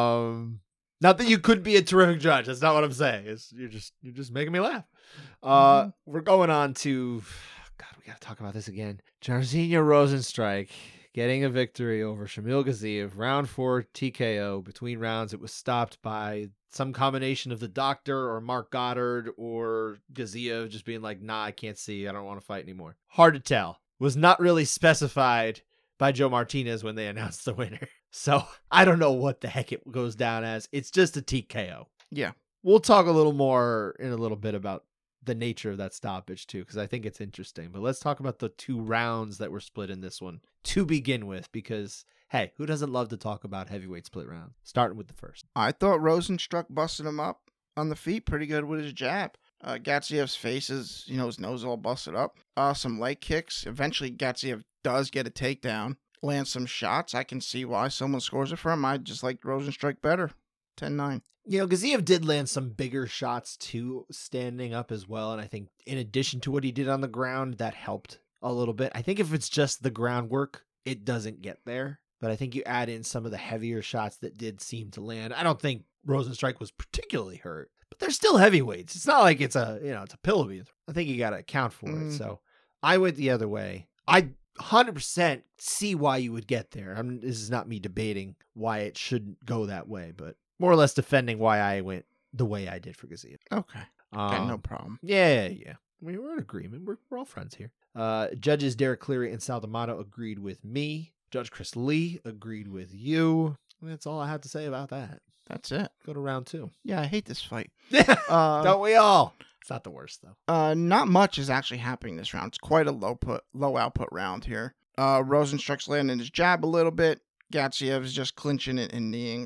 Speaker 1: Not that you could be a terrific judge. That's not what I'm saying. You're just making me laugh. We're going on to, God, we got to talk about this again. Jairzinho Rozenstruik getting a victory over Shamil Gaziev, round 4 TKO. Between rounds, it was stopped by some combination of the doctor or Mark Goddard or Gaziev just being like, nah, I can't see. I don't want to fight anymore. Hard to tell. Was not really specified by Joe Martinez when they announced the winner. So I don't know what the heck it goes down as. It's just a TKO.
Speaker 2: Yeah.
Speaker 1: We'll talk a little more in a little bit about the nature of that stoppage too, because I think it's interesting. But let's talk about the 2 rounds that were split in this one to begin with, because hey, who doesn't love to talk about heavyweight split round? Starting with the first.
Speaker 2: I thought Rozenstruik busted him up on the feet pretty good with his jab. Gaziev's face is, his nose all busted up. Some leg kicks. Eventually, Gaziev does get a takedown, lands some shots. I can see why someone scores it for him. I just like Rozenstruik better. 10-9.
Speaker 1: Gaziev did land some bigger shots too, standing up as well. And I think in addition to what he did on the ground, that helped a little bit. I think if it's just the groundwork, it doesn't get there. But I think you add in some of the heavier shots that did seem to land. I don't think Rozenstruik was particularly hurt, but they're still heavyweights. It's not like it's a pill to be. I think you got to account for it. So I went the other way. I 100% see why you would get there. This is not me debating why it shouldn't go that way, but more or less defending why I went the way I did for Gaziev.
Speaker 2: Okay. No problem.
Speaker 1: Yeah. We're in agreement. We're all friends here. Judges Derek Cleary and Sal D'Amato agreed with me. Judge Chris Lee agreed with you. That's all I have to say about that.
Speaker 2: That's it.
Speaker 1: Go to round 2.
Speaker 2: Yeah, I hate this fight.
Speaker 1: Don't we all? It's not the worst, though.
Speaker 2: Not much is actually happening this round. It's quite a low output round here. Rozenstruik's landing his jab a little bit. Gaziev's just clinching it and kneeing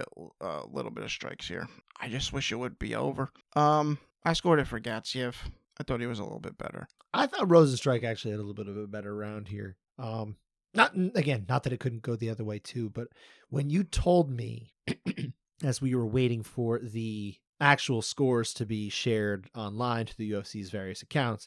Speaker 2: a little bit of strikes here. I just wish it would be over. I scored it for Gaziev. I thought he was a little bit better.
Speaker 1: I thought Rozenstruik actually had a little bit of a better round here. Not that it couldn't go the other way too, but when you told me as we were waiting for the actual scores to be shared online to the UFC's various accounts,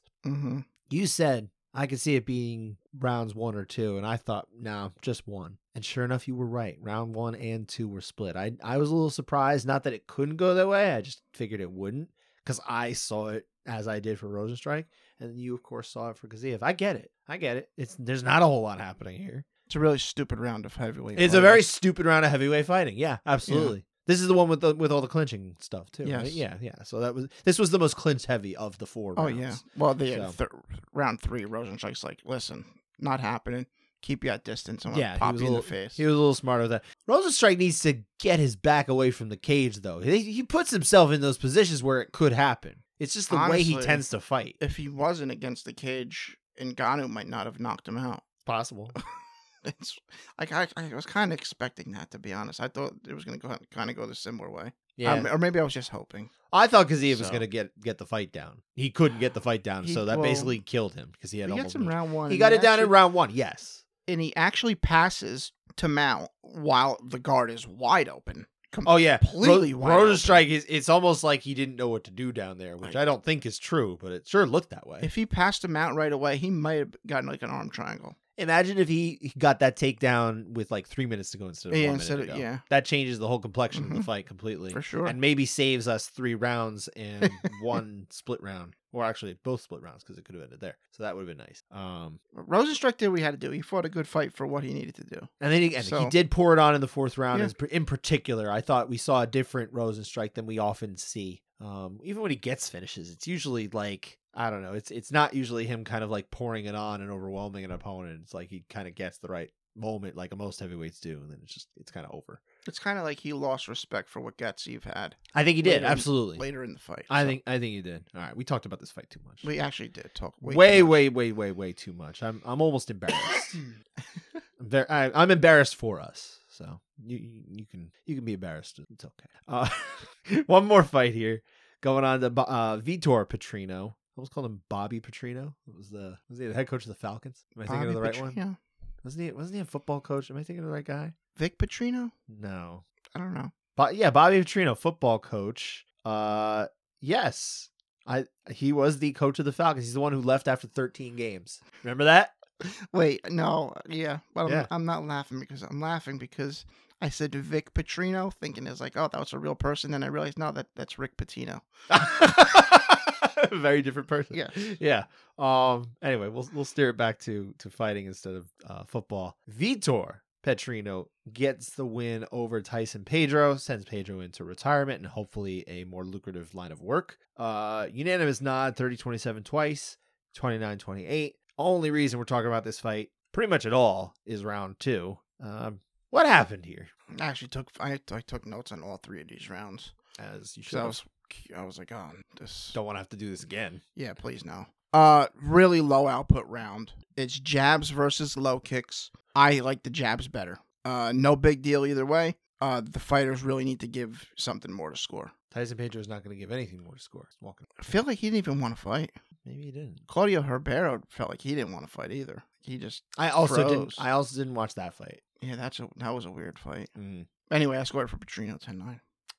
Speaker 1: you said I could see it being rounds 1 or 2, and I thought, no, just 1. And sure enough, you were right. Round 1 and 2 were split. I was a little surprised, not that it couldn't go that way. I just figured it wouldn't, because I saw it as I did for Rozenstruik, and you, of course, saw it for Gaziev. I get it. There's not a whole lot happening here.
Speaker 2: It's a really stupid round of heavyweight.
Speaker 1: It's a very stupid round of heavyweight fighting. Yeah, absolutely. Yeah. This is the one with all the clinching stuff too. Yes. Right? Yeah. So this was the most clinch heavy of the 4 rounds.
Speaker 2: Oh yeah. Well, round 3, Rozenstruik's like, listen, not happening. Keep you at distance. I'm gonna pop you in the face.
Speaker 1: He was a little smarter with that. Rozenstruik needs to get his back away from the cage, though. He puts himself in those positions where it could happen. It's just the way he tends to fight.
Speaker 2: If he wasn't against the cage, Ngannou might not have knocked him out.
Speaker 1: Possible.
Speaker 2: It's like I was kind of expecting that, to be honest. I thought it was going to kind of go the similar way.
Speaker 1: Yeah.
Speaker 2: Or maybe I was just hoping.
Speaker 1: I thought Gaziev was going to get the fight down. He couldn't get the fight down, so that basically killed him because he had almost.
Speaker 2: He got him round 1.
Speaker 1: He got it down in round 1. Yes.
Speaker 2: And he actually passes to Mount while the guard is wide open.
Speaker 1: Oh yeah,
Speaker 2: completely wide
Speaker 1: Rozenstruik it's almost like he didn't know what to do down there, which I don't think is true, but it sure looked that way.
Speaker 2: If he passed him out right away, he might have gotten like an arm triangle.
Speaker 1: Imagine if he got that takedown with like 3 minutes to go instead of 1 minute to go.
Speaker 2: Yeah.
Speaker 1: That changes the whole complexion of the fight completely.
Speaker 2: For sure.
Speaker 1: And maybe saves us 3 rounds and 1 split round. Or actually, both split rounds, because it could have ended there. So that would have been nice.
Speaker 2: Rozenstruik did what he had to do. He fought a good fight for what he needed to do.
Speaker 1: And then he did pour it on in the 4th round. Yeah. In particular, I thought we saw a different Rozenstruik than we often see. Even when he gets finishes, it's usually like, I don't know, it's not usually him kind of like pouring it on and overwhelming an opponent. It's like he kind of gets the right moment, like most heavyweights do, and then it's kind of over.
Speaker 2: It's kind of like he lost respect for what Gatsiyev had.
Speaker 1: I think he did,
Speaker 2: later in-
Speaker 1: absolutely.
Speaker 2: Later in the fight.
Speaker 1: I
Speaker 2: so.
Speaker 1: think he did. All right, we talked about this fight too much.
Speaker 2: We actually did talk
Speaker 1: way
Speaker 2: way
Speaker 1: too much. I'm almost embarrassed. I'm embarrassed for us. So you can be embarrassed. It's okay. One more fight here, going on to Vitor Petrino. I almost called him Bobby Petrino. Was he the head coach of the Falcons? Am I thinking of the right one? Wasn't he a football coach? Am I thinking of the right guy?
Speaker 2: Vic Petrino?
Speaker 1: No,
Speaker 2: I don't know.
Speaker 1: But yeah, Bobby Petrino, football coach. Yes, he was the coach of the Falcons. He's the one who left after 13 games. Remember that?
Speaker 2: Wait, no, yeah, but
Speaker 1: Yeah.
Speaker 2: I'm not laughing because I said Vic Petrino, thinking it's like, oh, that was a real person. Then I realized, no, that's Rick Pitino.
Speaker 1: Very different person.
Speaker 2: Yes.
Speaker 1: Yeah. Anyway, we'll steer it back to fighting instead of football. Vitor Petrino gets the win over Tyson Pedro, sends Pedro into retirement and hopefully a more lucrative line of work. Unanimous nod, 30-27 twice, 29-28. Only reason we're talking about this fight pretty much at all is round 2. What happened here?
Speaker 2: I actually I took notes on all 3 of these rounds.
Speaker 1: As you should.
Speaker 2: I was like, oh, this
Speaker 1: Don't want to have to do this again.
Speaker 2: Yeah, please no. Really low output round. It's jabs versus low kicks. I like the jabs better. No big deal either way. The fighters really need to give something more to score.
Speaker 1: Tyson Pedro is not going to give anything more to score. He's walking.
Speaker 2: I feel like he didn't even want to fight.
Speaker 1: Maybe he didn't.
Speaker 2: Claudio Ribeiro felt like he didn't want to fight either. He just
Speaker 1: I also
Speaker 2: froze.
Speaker 1: didn't watch that fight.
Speaker 2: Yeah, that was a weird fight.
Speaker 1: Mm.
Speaker 2: Anyway, I scored for Petrino 10-9.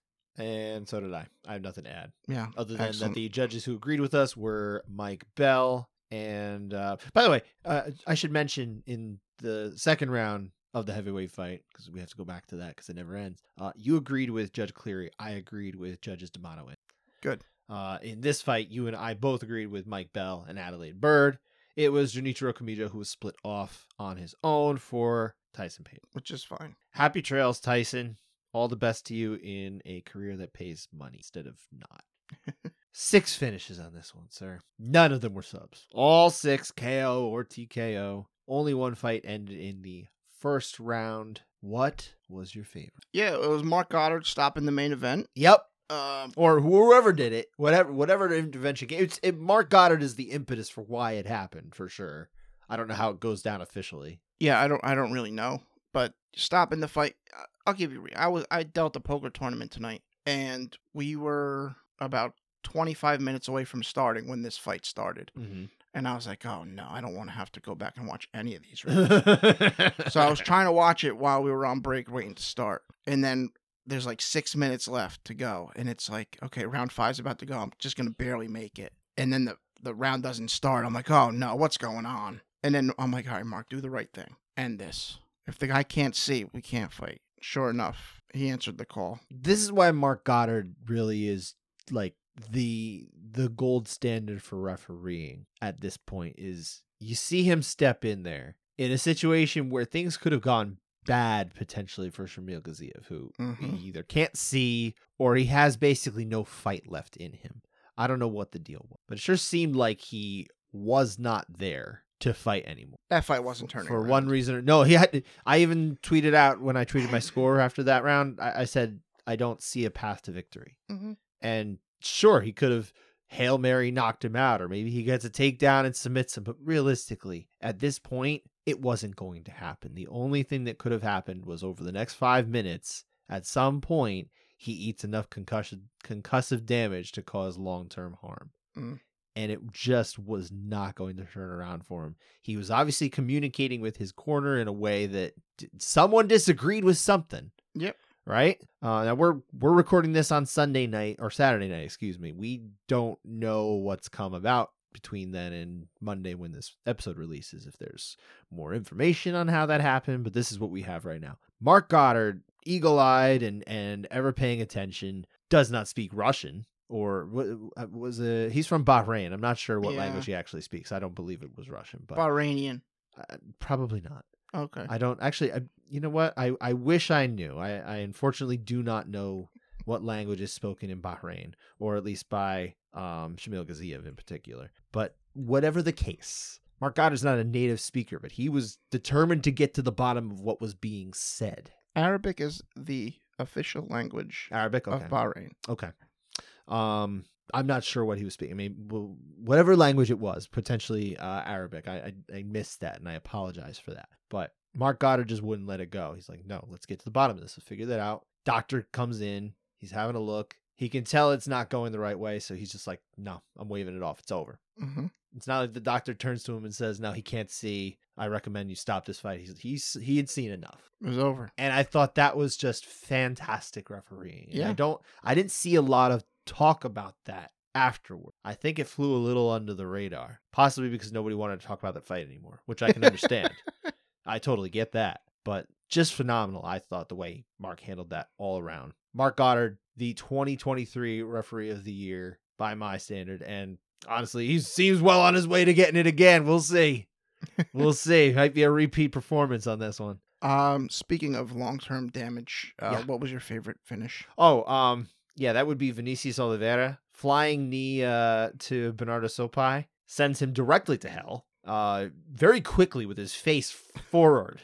Speaker 1: And so did I. I have nothing to add.
Speaker 2: Yeah.
Speaker 1: Other than
Speaker 2: excellent.
Speaker 1: that the judges who agreed with us were Mike Bell. And by the way, I should mention in the second round of the heavyweight fight, because we have to go back to that because it never ends, you agreed with Judge Cleary. I agreed with Judges D'Amato.
Speaker 2: Good.
Speaker 1: In this fight, you and I both agreed with Mike Bell and Adelaide Bird. It was Junichiro Kamijo who was split off on his own for Tyson Pedro.
Speaker 2: Which is fine.
Speaker 1: Happy trails, Tyson. All the best to you in a career that pays money instead of not. 6 finishes on this one, sir. None of them were subs. All 6 KO or TKO. Only one fight ended in the first round. What was your favorite?
Speaker 2: Yeah, it was Mark Goddard stopping the main event.
Speaker 1: Yep. Or whoever did it, whatever the intervention came. Mark Goddard is the impetus for why it happened, for sure. I don't know how it goes down officially.
Speaker 2: Yeah, I don't really know, but stopping the fight. I'll give you. I dealt a poker tournament tonight, and we were about 25 minutes away from starting when this fight started.
Speaker 1: Mm-hmm.
Speaker 2: And I was like, oh no, I don't want to have to go back and watch any of these rounds. So I was trying to watch it while we were on break waiting to start. And then there's like 6 minutes left to go. And it's like, okay, round 5's about to go. I'm just going to barely make it. And then the round doesn't start. I'm like, oh no, what's going on? And then I'm like, all right, Mark, do the right thing. End this. If the guy can't see, we can't fight. Sure enough, he answered the call.
Speaker 1: This is why Mark Goddard really is like the gold standard for refereeing at this point. Is you see him step in there in a situation where things could have gone bad potentially for Shamil Gaziev, who he either can't see or he has basically no fight left in him. I don't know what the deal was, but it sure seemed like he was not there to fight anymore.
Speaker 2: That fight wasn't turning
Speaker 1: for
Speaker 2: around.
Speaker 1: one reason or no. He had. I even tweeted out when I tweeted my score after that round. I said I don't see a path to victory, and sure he could have Hail Mary knocked him out, or maybe he gets a takedown and submits him. But realistically, at this point, it wasn't going to happen. The only thing that could have happened was over the next 5 minutes, at some point, he eats enough concussive damage to cause long-term harm. And it just was not going to turn around for him. He was obviously communicating with his corner in a way that someone disagreed with something.
Speaker 2: Yep.
Speaker 1: Right? Now we're recording this on Sunday night or Saturday night, excuse me. We don't know what's come about between then and Monday when this episode releases, if there's more information on how that happened, but this is what we have right now. Mark Goddard, eagle-eyed and ever paying attention, does not speak Russian. Or he's from Bahrain. I'm not sure what language he actually speaks. I don't believe it was Russian, but
Speaker 2: Bahrainian.
Speaker 1: Probably not.
Speaker 2: Okay.
Speaker 1: I don't actually. You know what? I wish I knew. I unfortunately do not know what language is spoken in Bahrain, or at least by Shamil Gaziev in particular. But whatever the case, Mark Goddard's not a native speaker, but he was determined to get to the bottom of what was being said.
Speaker 2: Arabic is the official language
Speaker 1: Arabic?
Speaker 2: of
Speaker 1: Okay.
Speaker 2: Bahrain.
Speaker 1: Okay. I'm not sure what he was speaking. I mean, whatever language it was, potentially Arabic. I missed that, and I apologize for that. But Mark Goddard just wouldn't let it go. He's like, no, let's get to the bottom of this. Let's figure that out. Doctor comes in. He's having a look. He can tell it's not going the right way, so he's just like, no, I'm waving it off. It's over.
Speaker 2: Mm-hmm.
Speaker 1: It's not like the doctor turns to him and says, no, he can't see. I recommend you stop this fight. He had seen enough.
Speaker 2: It was over.
Speaker 1: And I thought that was just fantastic refereeing. And
Speaker 2: Yeah.
Speaker 1: I didn't see a lot of talk about that afterward. I think it flew a little under the radar, possibly because nobody wanted to talk about that fight anymore, which I can understand. I totally get that, but just phenomenal. I thought the way Mark handled that all around. Mark Goddard, the 2023 referee of the year by my standard. And honestly, he seems well on his way to getting it again. We'll see. We'll see. Might be a repeat performance on this one.
Speaker 2: Speaking of long-term damage, what was your favorite finish?
Speaker 1: Yeah, that would be Vinicius Oliveira. Flying knee to Bernardo Sopai sends him directly to hell. Very quickly with his face forward.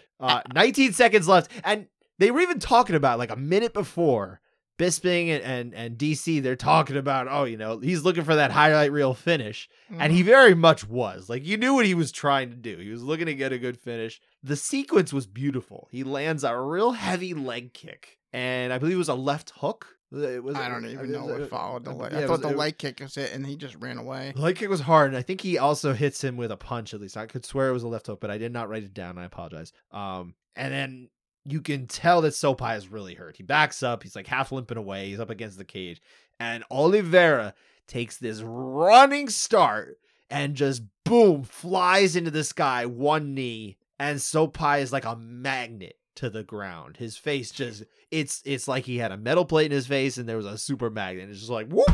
Speaker 1: 19 seconds left, and they were even talking about like a minute before. Bisping and DC, they're talking about, he's looking for that highlight reel finish.
Speaker 2: Mm-hmm.
Speaker 1: And he very much was. Like, you knew what he was trying to do. He was looking to get a good finish. The sequence was beautiful. He lands a real heavy leg kick. And I believe it was a left hook.
Speaker 2: I don't even know what followed the leg. I thought the leg kick was it, and he just ran away.
Speaker 1: The leg kick was hard, and I think he also hits him with a punch, at least. I could swear it was a left hook, but I did not write it down. I apologize. And then you can tell that Sopai is really hurt. He backs up. He's like half limping away. He's up against the cage. And Oliveira takes this running start and just boom, flies into the sky, one knee. And Sopai is like a magnet to the ground. His face just, it's like he had a metal plate in his face and there was a super magnet. It's just like, whoop.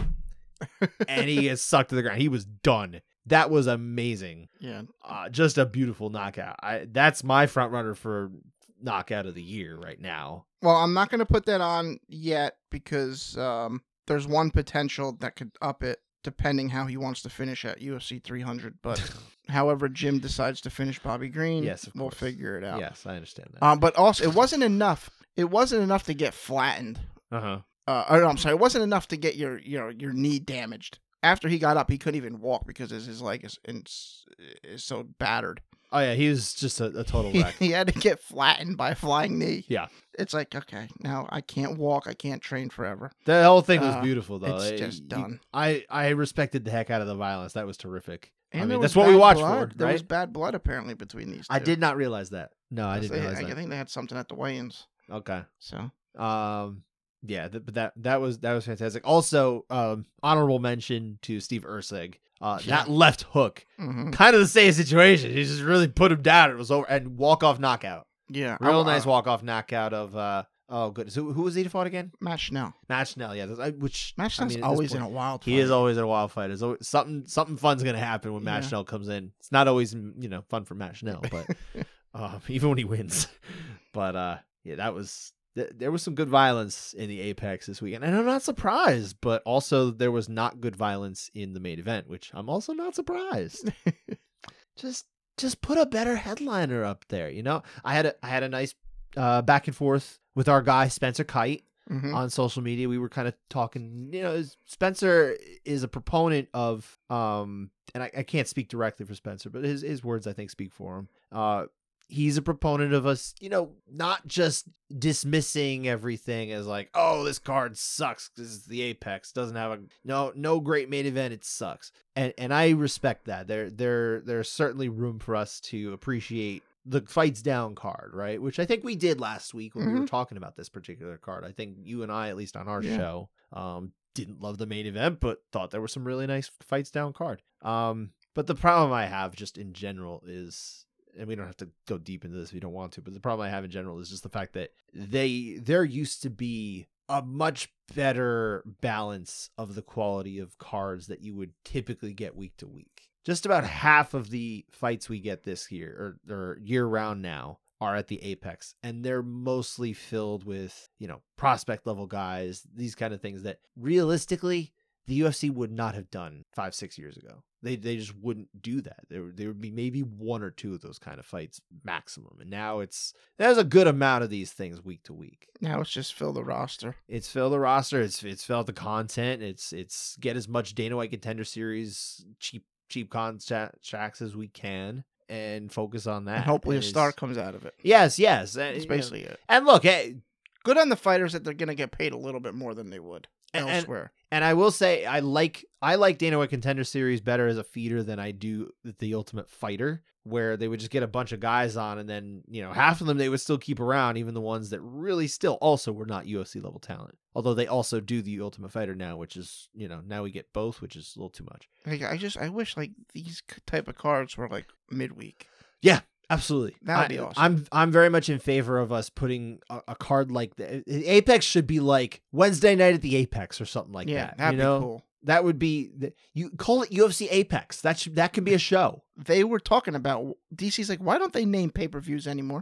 Speaker 1: And he gets sucked to the ground. He was done. That was amazing.
Speaker 2: Yeah.
Speaker 1: Just a beautiful knockout. That's my front runner for knockout of the year right now.
Speaker 2: Well, I'm not going to put that on yet because there's one potential that could up it depending how he wants to finish at UFC 300. But however Jim decides to finish Bobby Green,
Speaker 1: yes,
Speaker 2: we'll figure it out.
Speaker 1: Yes, I understand that.
Speaker 2: But also, it wasn't enough. It wasn't enough to get flattened. I'm sorry. It wasn't enough to get your knee damaged. After he got up, he couldn't even walk because his leg is so battered.
Speaker 1: Oh, yeah, he was just a total wreck.
Speaker 2: He had to get flattened by a flying knee.
Speaker 1: Yeah.
Speaker 2: It's like, okay, now I can't walk. I can't train forever.
Speaker 1: The whole thing was beautiful, though.
Speaker 2: It's just done.
Speaker 1: I respected the heck out of the violence. That was terrific.
Speaker 2: And
Speaker 1: that's what we watched for, right?
Speaker 2: There was bad blood, apparently, between these two.
Speaker 1: I did not realize that. No, I didn't realize that.
Speaker 2: I think they had something at the weigh-ins.
Speaker 1: Okay.
Speaker 2: So.
Speaker 1: Yeah, but that was fantastic. Also, honorable mention to Steve Erceg. That left hook, kind of the same situation. He just really put him down. It was over and walk-off knockout.
Speaker 2: Yeah,
Speaker 1: real nice walk-off knockout of. Oh goodness, who was he fought again?
Speaker 2: Matt Schnell.
Speaker 1: Matt Schnell, yeah. Matt
Speaker 2: Schnell's always in a wild fight.
Speaker 1: He is always in a wild fight. There's always something fun's gonna happen when Matt Schnell comes in. It's not always fun for Matt Schnell, but even when he wins. But that was. There was some good violence in the Apex this weekend, and I'm not surprised, but also there was not good violence in the main event, which I'm also not surprised. Just put a better headliner up there, I had a nice back and forth with our guy Spencer Kite on social media. We were kind of talking, Spencer is a proponent of and I can't speak directly for Spencer, but his words I think speak for him. He's a proponent of us, not just dismissing everything as like, oh, this card sucks because it's the Apex, doesn't have no great main event, it sucks. And I respect that. There's certainly room for us to appreciate the fights down card, right? Which I think we did last week when we were talking about this particular card. I think you and I, at least on our show, didn't love the main event, but thought there were some really nice fights down card. But the problem I have just in general is, and we don't have to go deep into this if you don't want to, but the problem I have in general is just the fact that there used to be a much better balance of the quality of cards that you would typically get week to week. Just about half of the fights we get this year or year round now are at the Apex, and they're mostly filled with, prospect level guys, these kind of things that realistically the UFC would not have done 5-6 years ago. They just wouldn't do that. There would be maybe one or two of those kind of fights maximum. And now there's a good amount of these things week to week.
Speaker 2: Now it's just fill the roster.
Speaker 1: It's fill the roster. It's fill out the content. It's get as much Dana White Contender Series cheap contracts as we can and focus on that.
Speaker 2: And hopefully a star comes out of it.
Speaker 1: Yes.
Speaker 2: That's basically it.
Speaker 1: And look, hey,
Speaker 2: good on the fighters that they're going to get paid a little bit more than they would elsewhere.
Speaker 1: And I will say, I like Dana White Contender Series better as a feeder than I do the Ultimate Fighter, where they would just get a bunch of guys on, and then half of them they would still keep around, even the ones that really still also were not UFC level talent. Although they also do the Ultimate Fighter now, which is now we get both, which is a little too much.
Speaker 2: I wish like these type of cards were like midweek.
Speaker 1: Yeah. Absolutely.
Speaker 2: That would be awesome.
Speaker 1: I'm very much in favor of us putting a card like the Apex should be like Wednesday night at the Apex or something like that.
Speaker 2: Yeah, that'd be cool.
Speaker 1: That would be you call it UFC Apex. That can be a show.
Speaker 2: They were talking about DC's like, why don't they name pay-per-views anymore?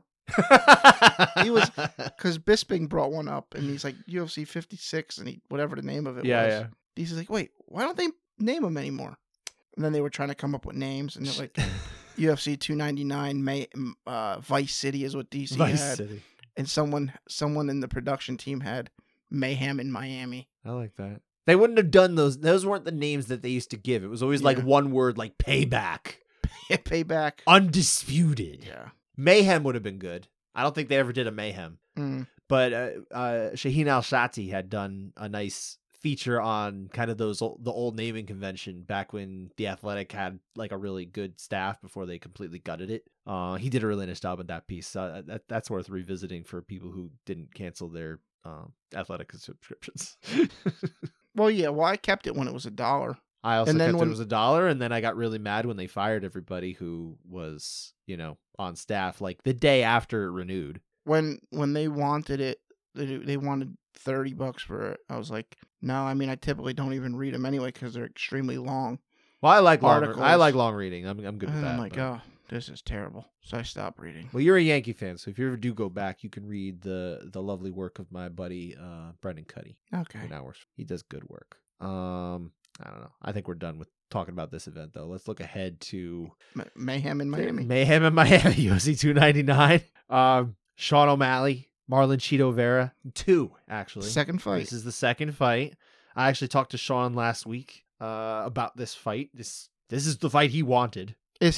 Speaker 2: He was because Bisping brought one up and he's like UFC 56 and whatever the name of it was.
Speaker 1: Yeah.
Speaker 2: DC's like, wait, why don't they name them anymore? And then they were trying to come up with names and they're like UFC 299 Vice City is what DC had. City. And someone in the production team had Mayhem in Miami.
Speaker 1: I like that. They wouldn't have done those. Those weren't the names that they used to give. It was always like one word, like Payback.
Speaker 2: Payback.
Speaker 1: Undisputed.
Speaker 2: Yeah.
Speaker 1: Mayhem would have been good. I don't think they ever did a Mayhem. But Shaheen Al-Shatti had done a nice feature on kind of the old naming convention back when The Athletic had like a really good staff before they completely gutted it. He did a really nice job on that piece. That's worth revisiting for people who didn't cancel their Athletic subscriptions.
Speaker 2: Well, I kept it when it was $1.
Speaker 1: I also kept it was $1, and then I got really mad when they fired everybody who was on staff like the day after it renewed.
Speaker 2: When they wanted it, they wanted $30 for it. I was like, no, I mean, I typically don't even read them anyway because they're extremely long.
Speaker 1: Well, I like long reading. I'm good with that.
Speaker 2: I'm like, oh, this is terrible. So I stopped reading.
Speaker 1: Well, you're a Yankee fan, so if you ever do go back, you can read the lovely work of my buddy Brendan Cuddy.
Speaker 2: Okay.
Speaker 1: He does good work. I don't know. I think we're done with talking about this event, though. Let's look ahead to
Speaker 2: Mayhem in Miami.
Speaker 1: UFC 299. Sean O'Malley. Marlon Chito Vera, 2 actually.
Speaker 2: Second fight.
Speaker 1: This is the second fight. I actually talked to Sean last week about this fight. This is the fight he wanted.
Speaker 2: Is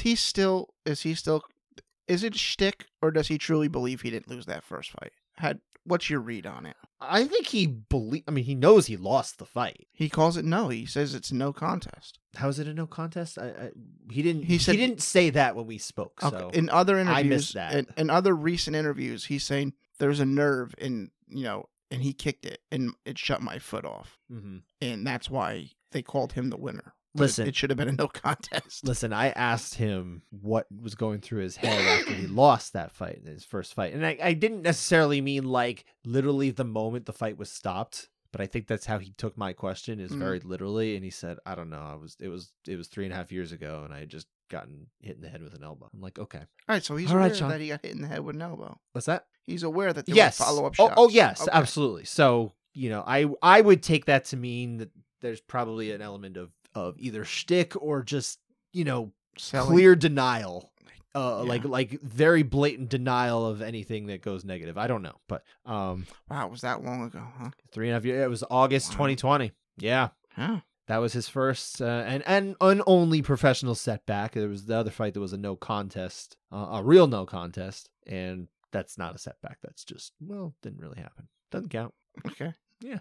Speaker 2: it shtick, or does he truly believe he didn't lose that first fight? What's your read on it?
Speaker 1: I think he knows he lost the fight.
Speaker 2: He calls it no. He says it's no contest.
Speaker 1: How is it a no contest? He didn't say that when we spoke. Okay. So
Speaker 2: in other interviews,
Speaker 1: I missed that.
Speaker 2: In other recent interviews, he's saying there's a nerve and he kicked it and it shut my foot off. Mm-hmm. And that's why they called him the winner.
Speaker 1: Listen,
Speaker 2: it should have been a no contest.
Speaker 1: Listen, I asked him what was going through his head after he lost that fight, his first fight. And I didn't necessarily mean like literally the moment the fight was stopped, but I think that's how he took my question, is very literally. And he said, I don't know. It was 3.5 years ago and I had just gotten hit in the head with an elbow. I'm like, okay.
Speaker 2: All right, so he's aware that he got hit in the head with an elbow.
Speaker 1: What's that?
Speaker 2: He's aware that there were follow-up shots.
Speaker 1: Oh yes, okay. Absolutely. So, I would take that to mean that there's probably an element of either shtick or just, clear denial. Like very blatant denial of anything that goes negative. I don't know, but
Speaker 2: wow, it was that long ago, huh?
Speaker 1: 3.5 years. It was August 2020. Yeah.
Speaker 2: Huh.
Speaker 1: That was his first and an only professional setback. There was the other fight that was a no contest, a real no contest, and that's not a setback. That's just, didn't really happen. Doesn't count.
Speaker 2: Okay.
Speaker 1: Yeah.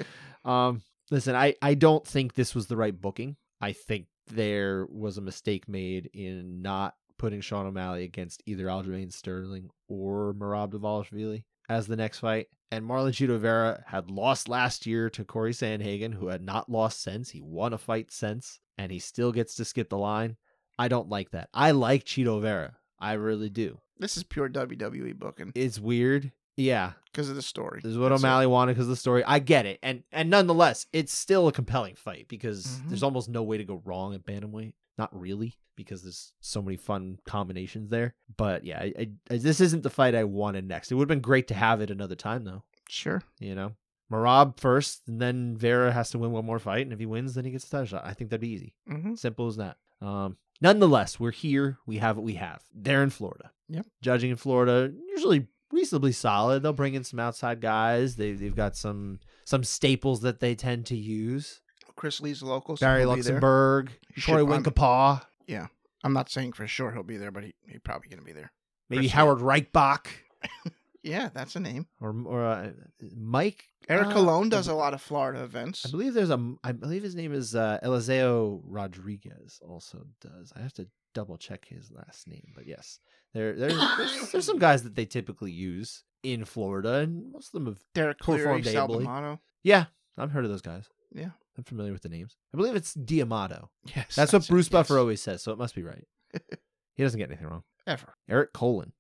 Speaker 1: Listen, I don't think this was the right booking. I think there was a mistake made in not putting Sean O'Malley against either Aljamain Sterling or Merab Dvalishvili as the next fight. And Marlon Chito Vera had lost last year to Corey Sandhagen, who had not lost since. He won a fight since, and he still gets to skip the line. I don't like that. I like Chito Vera. I really do.
Speaker 2: This is pure WWE booking.
Speaker 1: It's weird. Yeah.
Speaker 2: Because of the story.
Speaker 1: This is what O'Malley wanted because of the story. I get it. And nonetheless, it's still a compelling fight because there's almost no way to go wrong at bantamweight. Not really, because there's so many fun combinations there. But yeah, this isn't the fight I wanted next. It would have been great to have it another time, though.
Speaker 2: Sure.
Speaker 1: Merab first, and then Vera has to win one more fight, and if he wins, then he gets a title shot. I think that'd be easy.
Speaker 2: Mm-hmm.
Speaker 1: Simple as that. Nonetheless, we're here. We have what we have. They're in Florida.
Speaker 2: Yep.
Speaker 1: Judging in Florida, usually reasonably solid. They'll bring in some outside guys. They've got some staples that they tend to use.
Speaker 2: Chris Lee's local. So
Speaker 1: Barry
Speaker 2: he'll be there.
Speaker 1: Luxembourg, Troy Winkapaw.
Speaker 2: Yeah. I'm not saying for sure he'll be there, but he's probably going to be there.
Speaker 1: Maybe Howard Reichbach.
Speaker 2: Yeah, that's a name.
Speaker 1: Or Mike.
Speaker 2: Eric Colon does a lot of Florida events.
Speaker 1: I believe his name is Eliseo Rodriguez also does. I have to double check his last name, but yes. There's some guys that they typically use in Florida, and most of them have
Speaker 2: Derek Cleary,
Speaker 1: performed
Speaker 2: Sal
Speaker 1: ably.
Speaker 2: D'Amato.
Speaker 1: Yeah, I've heard of those guys.
Speaker 2: Yeah.
Speaker 1: I'm familiar with the names. I believe it's D'Amato.
Speaker 2: Yes.
Speaker 1: That's what Bruce
Speaker 2: it,
Speaker 1: Buffer
Speaker 2: yes.
Speaker 1: always says, so it must be right. He doesn't get anything wrong.
Speaker 2: Ever.
Speaker 1: Eric Colon.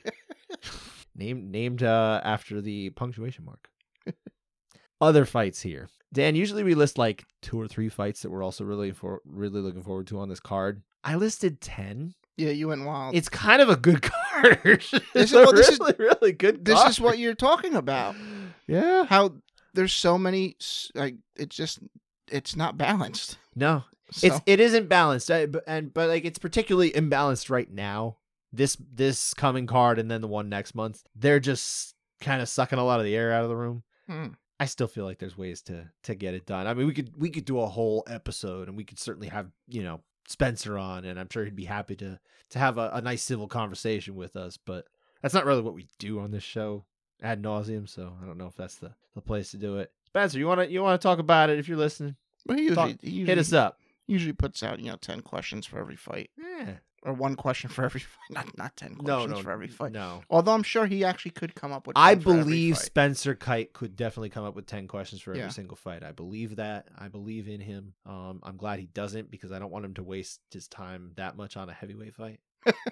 Speaker 1: Named after the punctuation mark. Other fights here. Dan, usually we list like 2 or 3 fights that we're also really looking forward to on this card. I listed 10.
Speaker 2: Yeah, you went wild.
Speaker 1: It's kind of a good card.
Speaker 2: This
Speaker 1: is really good
Speaker 2: This
Speaker 1: card.
Speaker 2: is what you're talking about.
Speaker 1: Yeah.
Speaker 2: How there's so many, like, it's not balanced.
Speaker 1: No.
Speaker 2: So,
Speaker 1: It isn't balanced. But like it's particularly imbalanced right now. This coming card and then the one next month. They're just kind of sucking a lot of the air out of the room. I still feel like there's ways to get it done. I mean, we could do a whole episode, and we could certainly have, Spencer on, and I'm sure he'd be happy to have a nice civil conversation with us, but that's not really what we do on this show ad nauseum, so I don't know if that's the place to do it. Spencer, you want to talk about it if you're listening?
Speaker 2: Well, he usually
Speaker 1: hit us up.
Speaker 2: Usually puts out 10 questions for every fight.
Speaker 1: Yeah.
Speaker 2: Or 1 question for every fight. Not 10 questions for every fight.
Speaker 1: No.
Speaker 2: Although I'm sure he actually could come up with 10
Speaker 1: I
Speaker 2: for every
Speaker 1: believe
Speaker 2: fight.
Speaker 1: Spencer Kite could definitely come up with 10 questions for every
Speaker 2: Yeah.
Speaker 1: single fight. I believe that. I believe in him. I'm glad he doesn't, because I don't want him to waste his time that much on a heavyweight fight.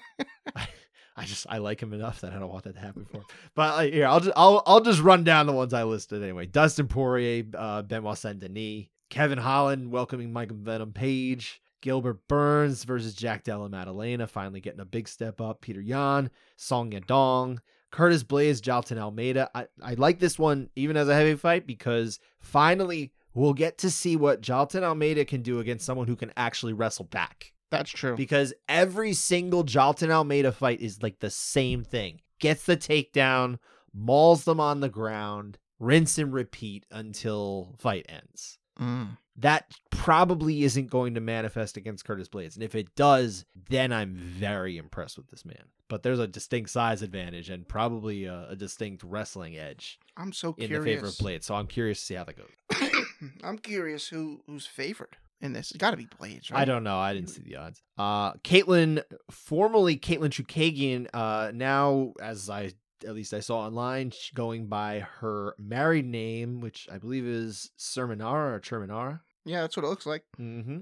Speaker 1: I like him enough that I don't want that to happen for him. But here, I'll just run down the ones I listed anyway. Dustin Poirier, Benoit Saint-Denis, Kevin Holland welcoming Michael Venom Page, Gilbert Burns versus Jack Della Maddalena, finally getting a big step up. Peter Yan, Song Yadong, Curtis Blaydes, Jailton Almeida. I like this one even as a heavy fight because finally we'll get to see what Jailton Almeida can do against someone who can actually wrestle back.
Speaker 2: That's true.
Speaker 1: Because every single Jailton Almeida fight is like the same thing. Gets the takedown, mauls them on the ground, rinse and repeat until fight ends. That probably isn't going to manifest against Curtis Blaydes. And if it does, then I'm very impressed with this man. But there's a distinct size advantage and probably a distinct wrestling edge
Speaker 2: I'm so
Speaker 1: in
Speaker 2: curious.
Speaker 1: the favor of Blaydes. So I'm curious to see how that goes.
Speaker 2: I'm curious who's favored in this. It's got to be Blaydes, right?
Speaker 1: I don't know. I didn't see the odds. Caitlin, formerly Caitlin Chukagian, now, as I saw online, going by her married name, which I believe is Sermonara or Cherminara.
Speaker 2: Yeah, that's what it looks like.
Speaker 1: Mm-hmm.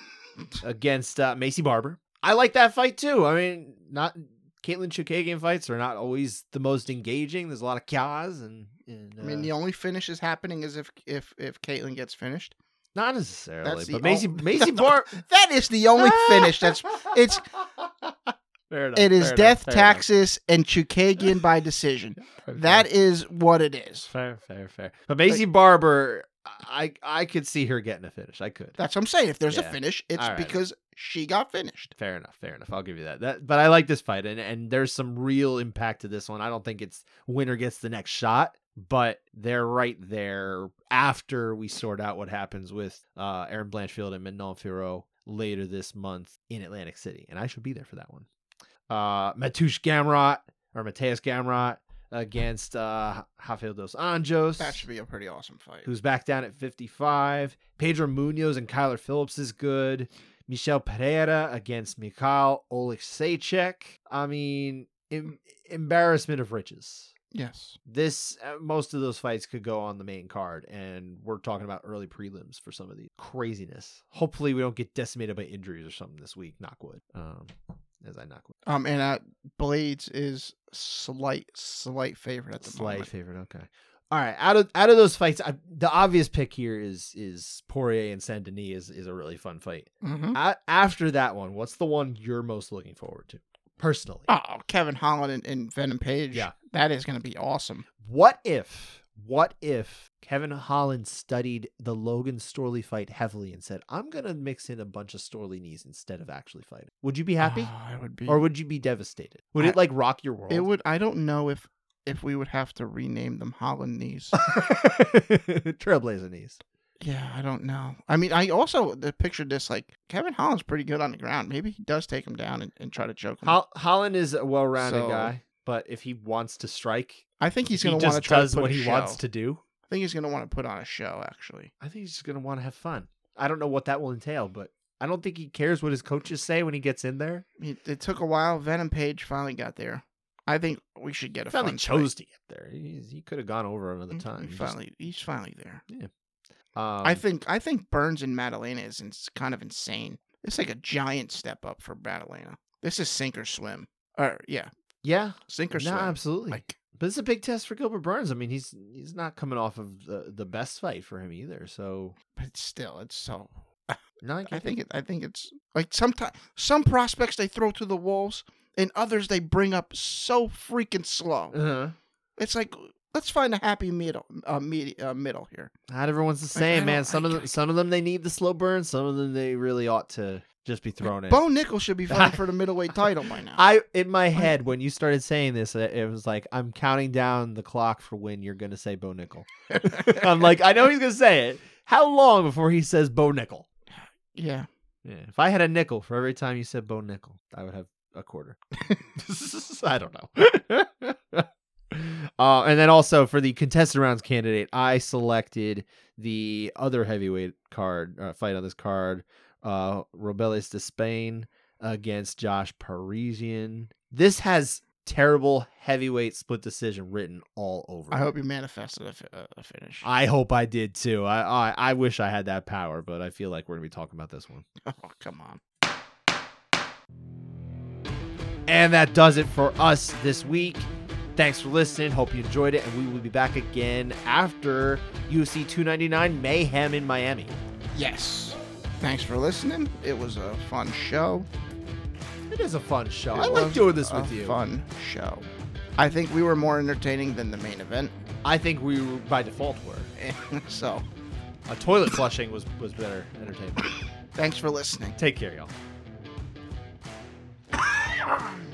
Speaker 1: Against Macy Barber. I like that fight too. I mean, not Caitlin Chukagian fights are not always the most engaging. There's a lot of chaos and
Speaker 2: I mean, the only finish is happening is if Caitlin gets finished.
Speaker 1: not necessarily,
Speaker 2: That's
Speaker 1: but
Speaker 2: the
Speaker 1: Macy Barber.
Speaker 2: That is the only finish. It's
Speaker 1: Fair enough,
Speaker 2: it is
Speaker 1: fair
Speaker 2: death,
Speaker 1: enough, fair
Speaker 2: taxes, and Chukagian by decision.
Speaker 1: enough.
Speaker 2: That is what it is.
Speaker 1: Fair. But Macy Barber, I could see her getting a finish. I could.
Speaker 2: That's what I'm saying. If there's a
Speaker 1: Yeah.
Speaker 2: finish, it's
Speaker 1: All right.
Speaker 2: because she got finished.
Speaker 1: Fair enough. I'll give you that. But I like this fight, and there's some real impact to this one. I don't think it's winner gets the next shot, but they're right there after we sort out what happens with Aaron Blanchfield and Manon Fiorot later this month in Atlantic City, and I should be there for that one. Mateusz Gamrot against Rafael dos Anjos.
Speaker 2: That should be a pretty awesome fight.
Speaker 1: Who's back down at 55. Pedro Munoz and Kyler Phillips is good. Michel Pereira against Mikhail Oleksiejczuk. I mean, embarrassment of riches.
Speaker 2: Yes.
Speaker 1: This most of those fights could go on the main card, and we're talking about early prelims for some of the craziness. Hopefully, we don't get decimated by injuries or something this week. Knock wood. As I knock wood.
Speaker 2: And Blaydes is slight favorite at the moment.
Speaker 1: Slight favorite. Okay. All right. Out of those fights, the obvious pick here is Poirier and Saint-Denis is a really fun fight.
Speaker 2: Mm-hmm.
Speaker 1: After that one, what's the one you're most looking forward to, personally?
Speaker 2: Oh, Kevin Holland and Venom Page.
Speaker 1: Yeah.
Speaker 2: That is going to be awesome.
Speaker 1: What if What if Kevin Holland studied the Logan Storley fight heavily and said, I'm going to mix in a bunch of Storley knees instead of actually fighting? Would you be happy?
Speaker 2: I would be.
Speaker 1: Or would you be devastated? Would it like rock your world?
Speaker 2: It would. I don't know if we would have to rename them Holland knees.
Speaker 1: Trailblazer knees.
Speaker 2: Yeah, I don't know. I mean, I also pictured this like Kevin Holland's pretty good on the ground. Maybe he does take him down and try to choke him.
Speaker 1: Holland is a well-rounded guy, but if he wants to strike,
Speaker 2: I think he's going to want to try to put
Speaker 1: what he
Speaker 2: show.
Speaker 1: wants to do.
Speaker 2: I think he's going to want to put on a show, actually.
Speaker 1: I think he's just going to want to have fun. I don't know what that will entail, but I don't think he cares what his coaches say when he gets in there.
Speaker 2: It took a while. Venom Page finally got there. I think we should get a
Speaker 1: finally
Speaker 2: fun
Speaker 1: chose
Speaker 2: fight.
Speaker 1: to get there. He could have gone over another time.
Speaker 2: He's finally there.
Speaker 1: Yeah.
Speaker 2: I think Burns and Madalena is kind of insane. It's like a giant step up for Madalena. This is sink or swim.
Speaker 1: Yeah.
Speaker 2: Sink or swim.
Speaker 1: No, absolutely.
Speaker 2: Like,
Speaker 1: but it's a big test for Gilbert Burns. I mean, he's not coming off of the best fight for him either. So,
Speaker 2: but still, it's so.
Speaker 1: No,
Speaker 2: I think it's like sometimes some prospects they throw to the wolves, and others they bring up so freaking slow.
Speaker 1: Uh-huh.
Speaker 2: It's like let's find a happy middle here.
Speaker 1: Not everyone's the same, man. Some of them they need the slow burn. Some of them they really ought to just be thrown in.
Speaker 2: Bo Nickel should be fighting for the middleweight title by now.
Speaker 1: In my head, when you started saying this, it was like I'm counting down the clock for when you're gonna say Bo Nickel. I'm like, I know he's gonna say it. How long before he says Bo Nickel?
Speaker 2: Yeah.
Speaker 1: If I had a nickel for every time you said Bo Nickel, I would have a quarter. I don't know. And then also for the contested rounds candidate, I selected the other heavyweight card fight on this card, Robeles de Spain against Josh Parisian. This has terrible heavyweight split decision written all over.
Speaker 2: I hope you manifested a finish.
Speaker 1: I hope I did too. I wish I had that power, but I feel like we're gonna be talking about this one.
Speaker 2: Oh, come on.
Speaker 1: And that does it for us this week. Thanks for listening. Hope you enjoyed it, and we will be back again after UFC 299 Mayhem in Miami.
Speaker 2: Yes. Thanks for listening. It was a fun show.
Speaker 1: It is a fun show. I like doing this with you.
Speaker 2: Fun show. I think we were more entertaining than the main event.
Speaker 1: I think we by default were.
Speaker 2: So,
Speaker 1: a toilet flushing was better entertainment.
Speaker 2: Thanks for listening.
Speaker 1: Take care, y'all.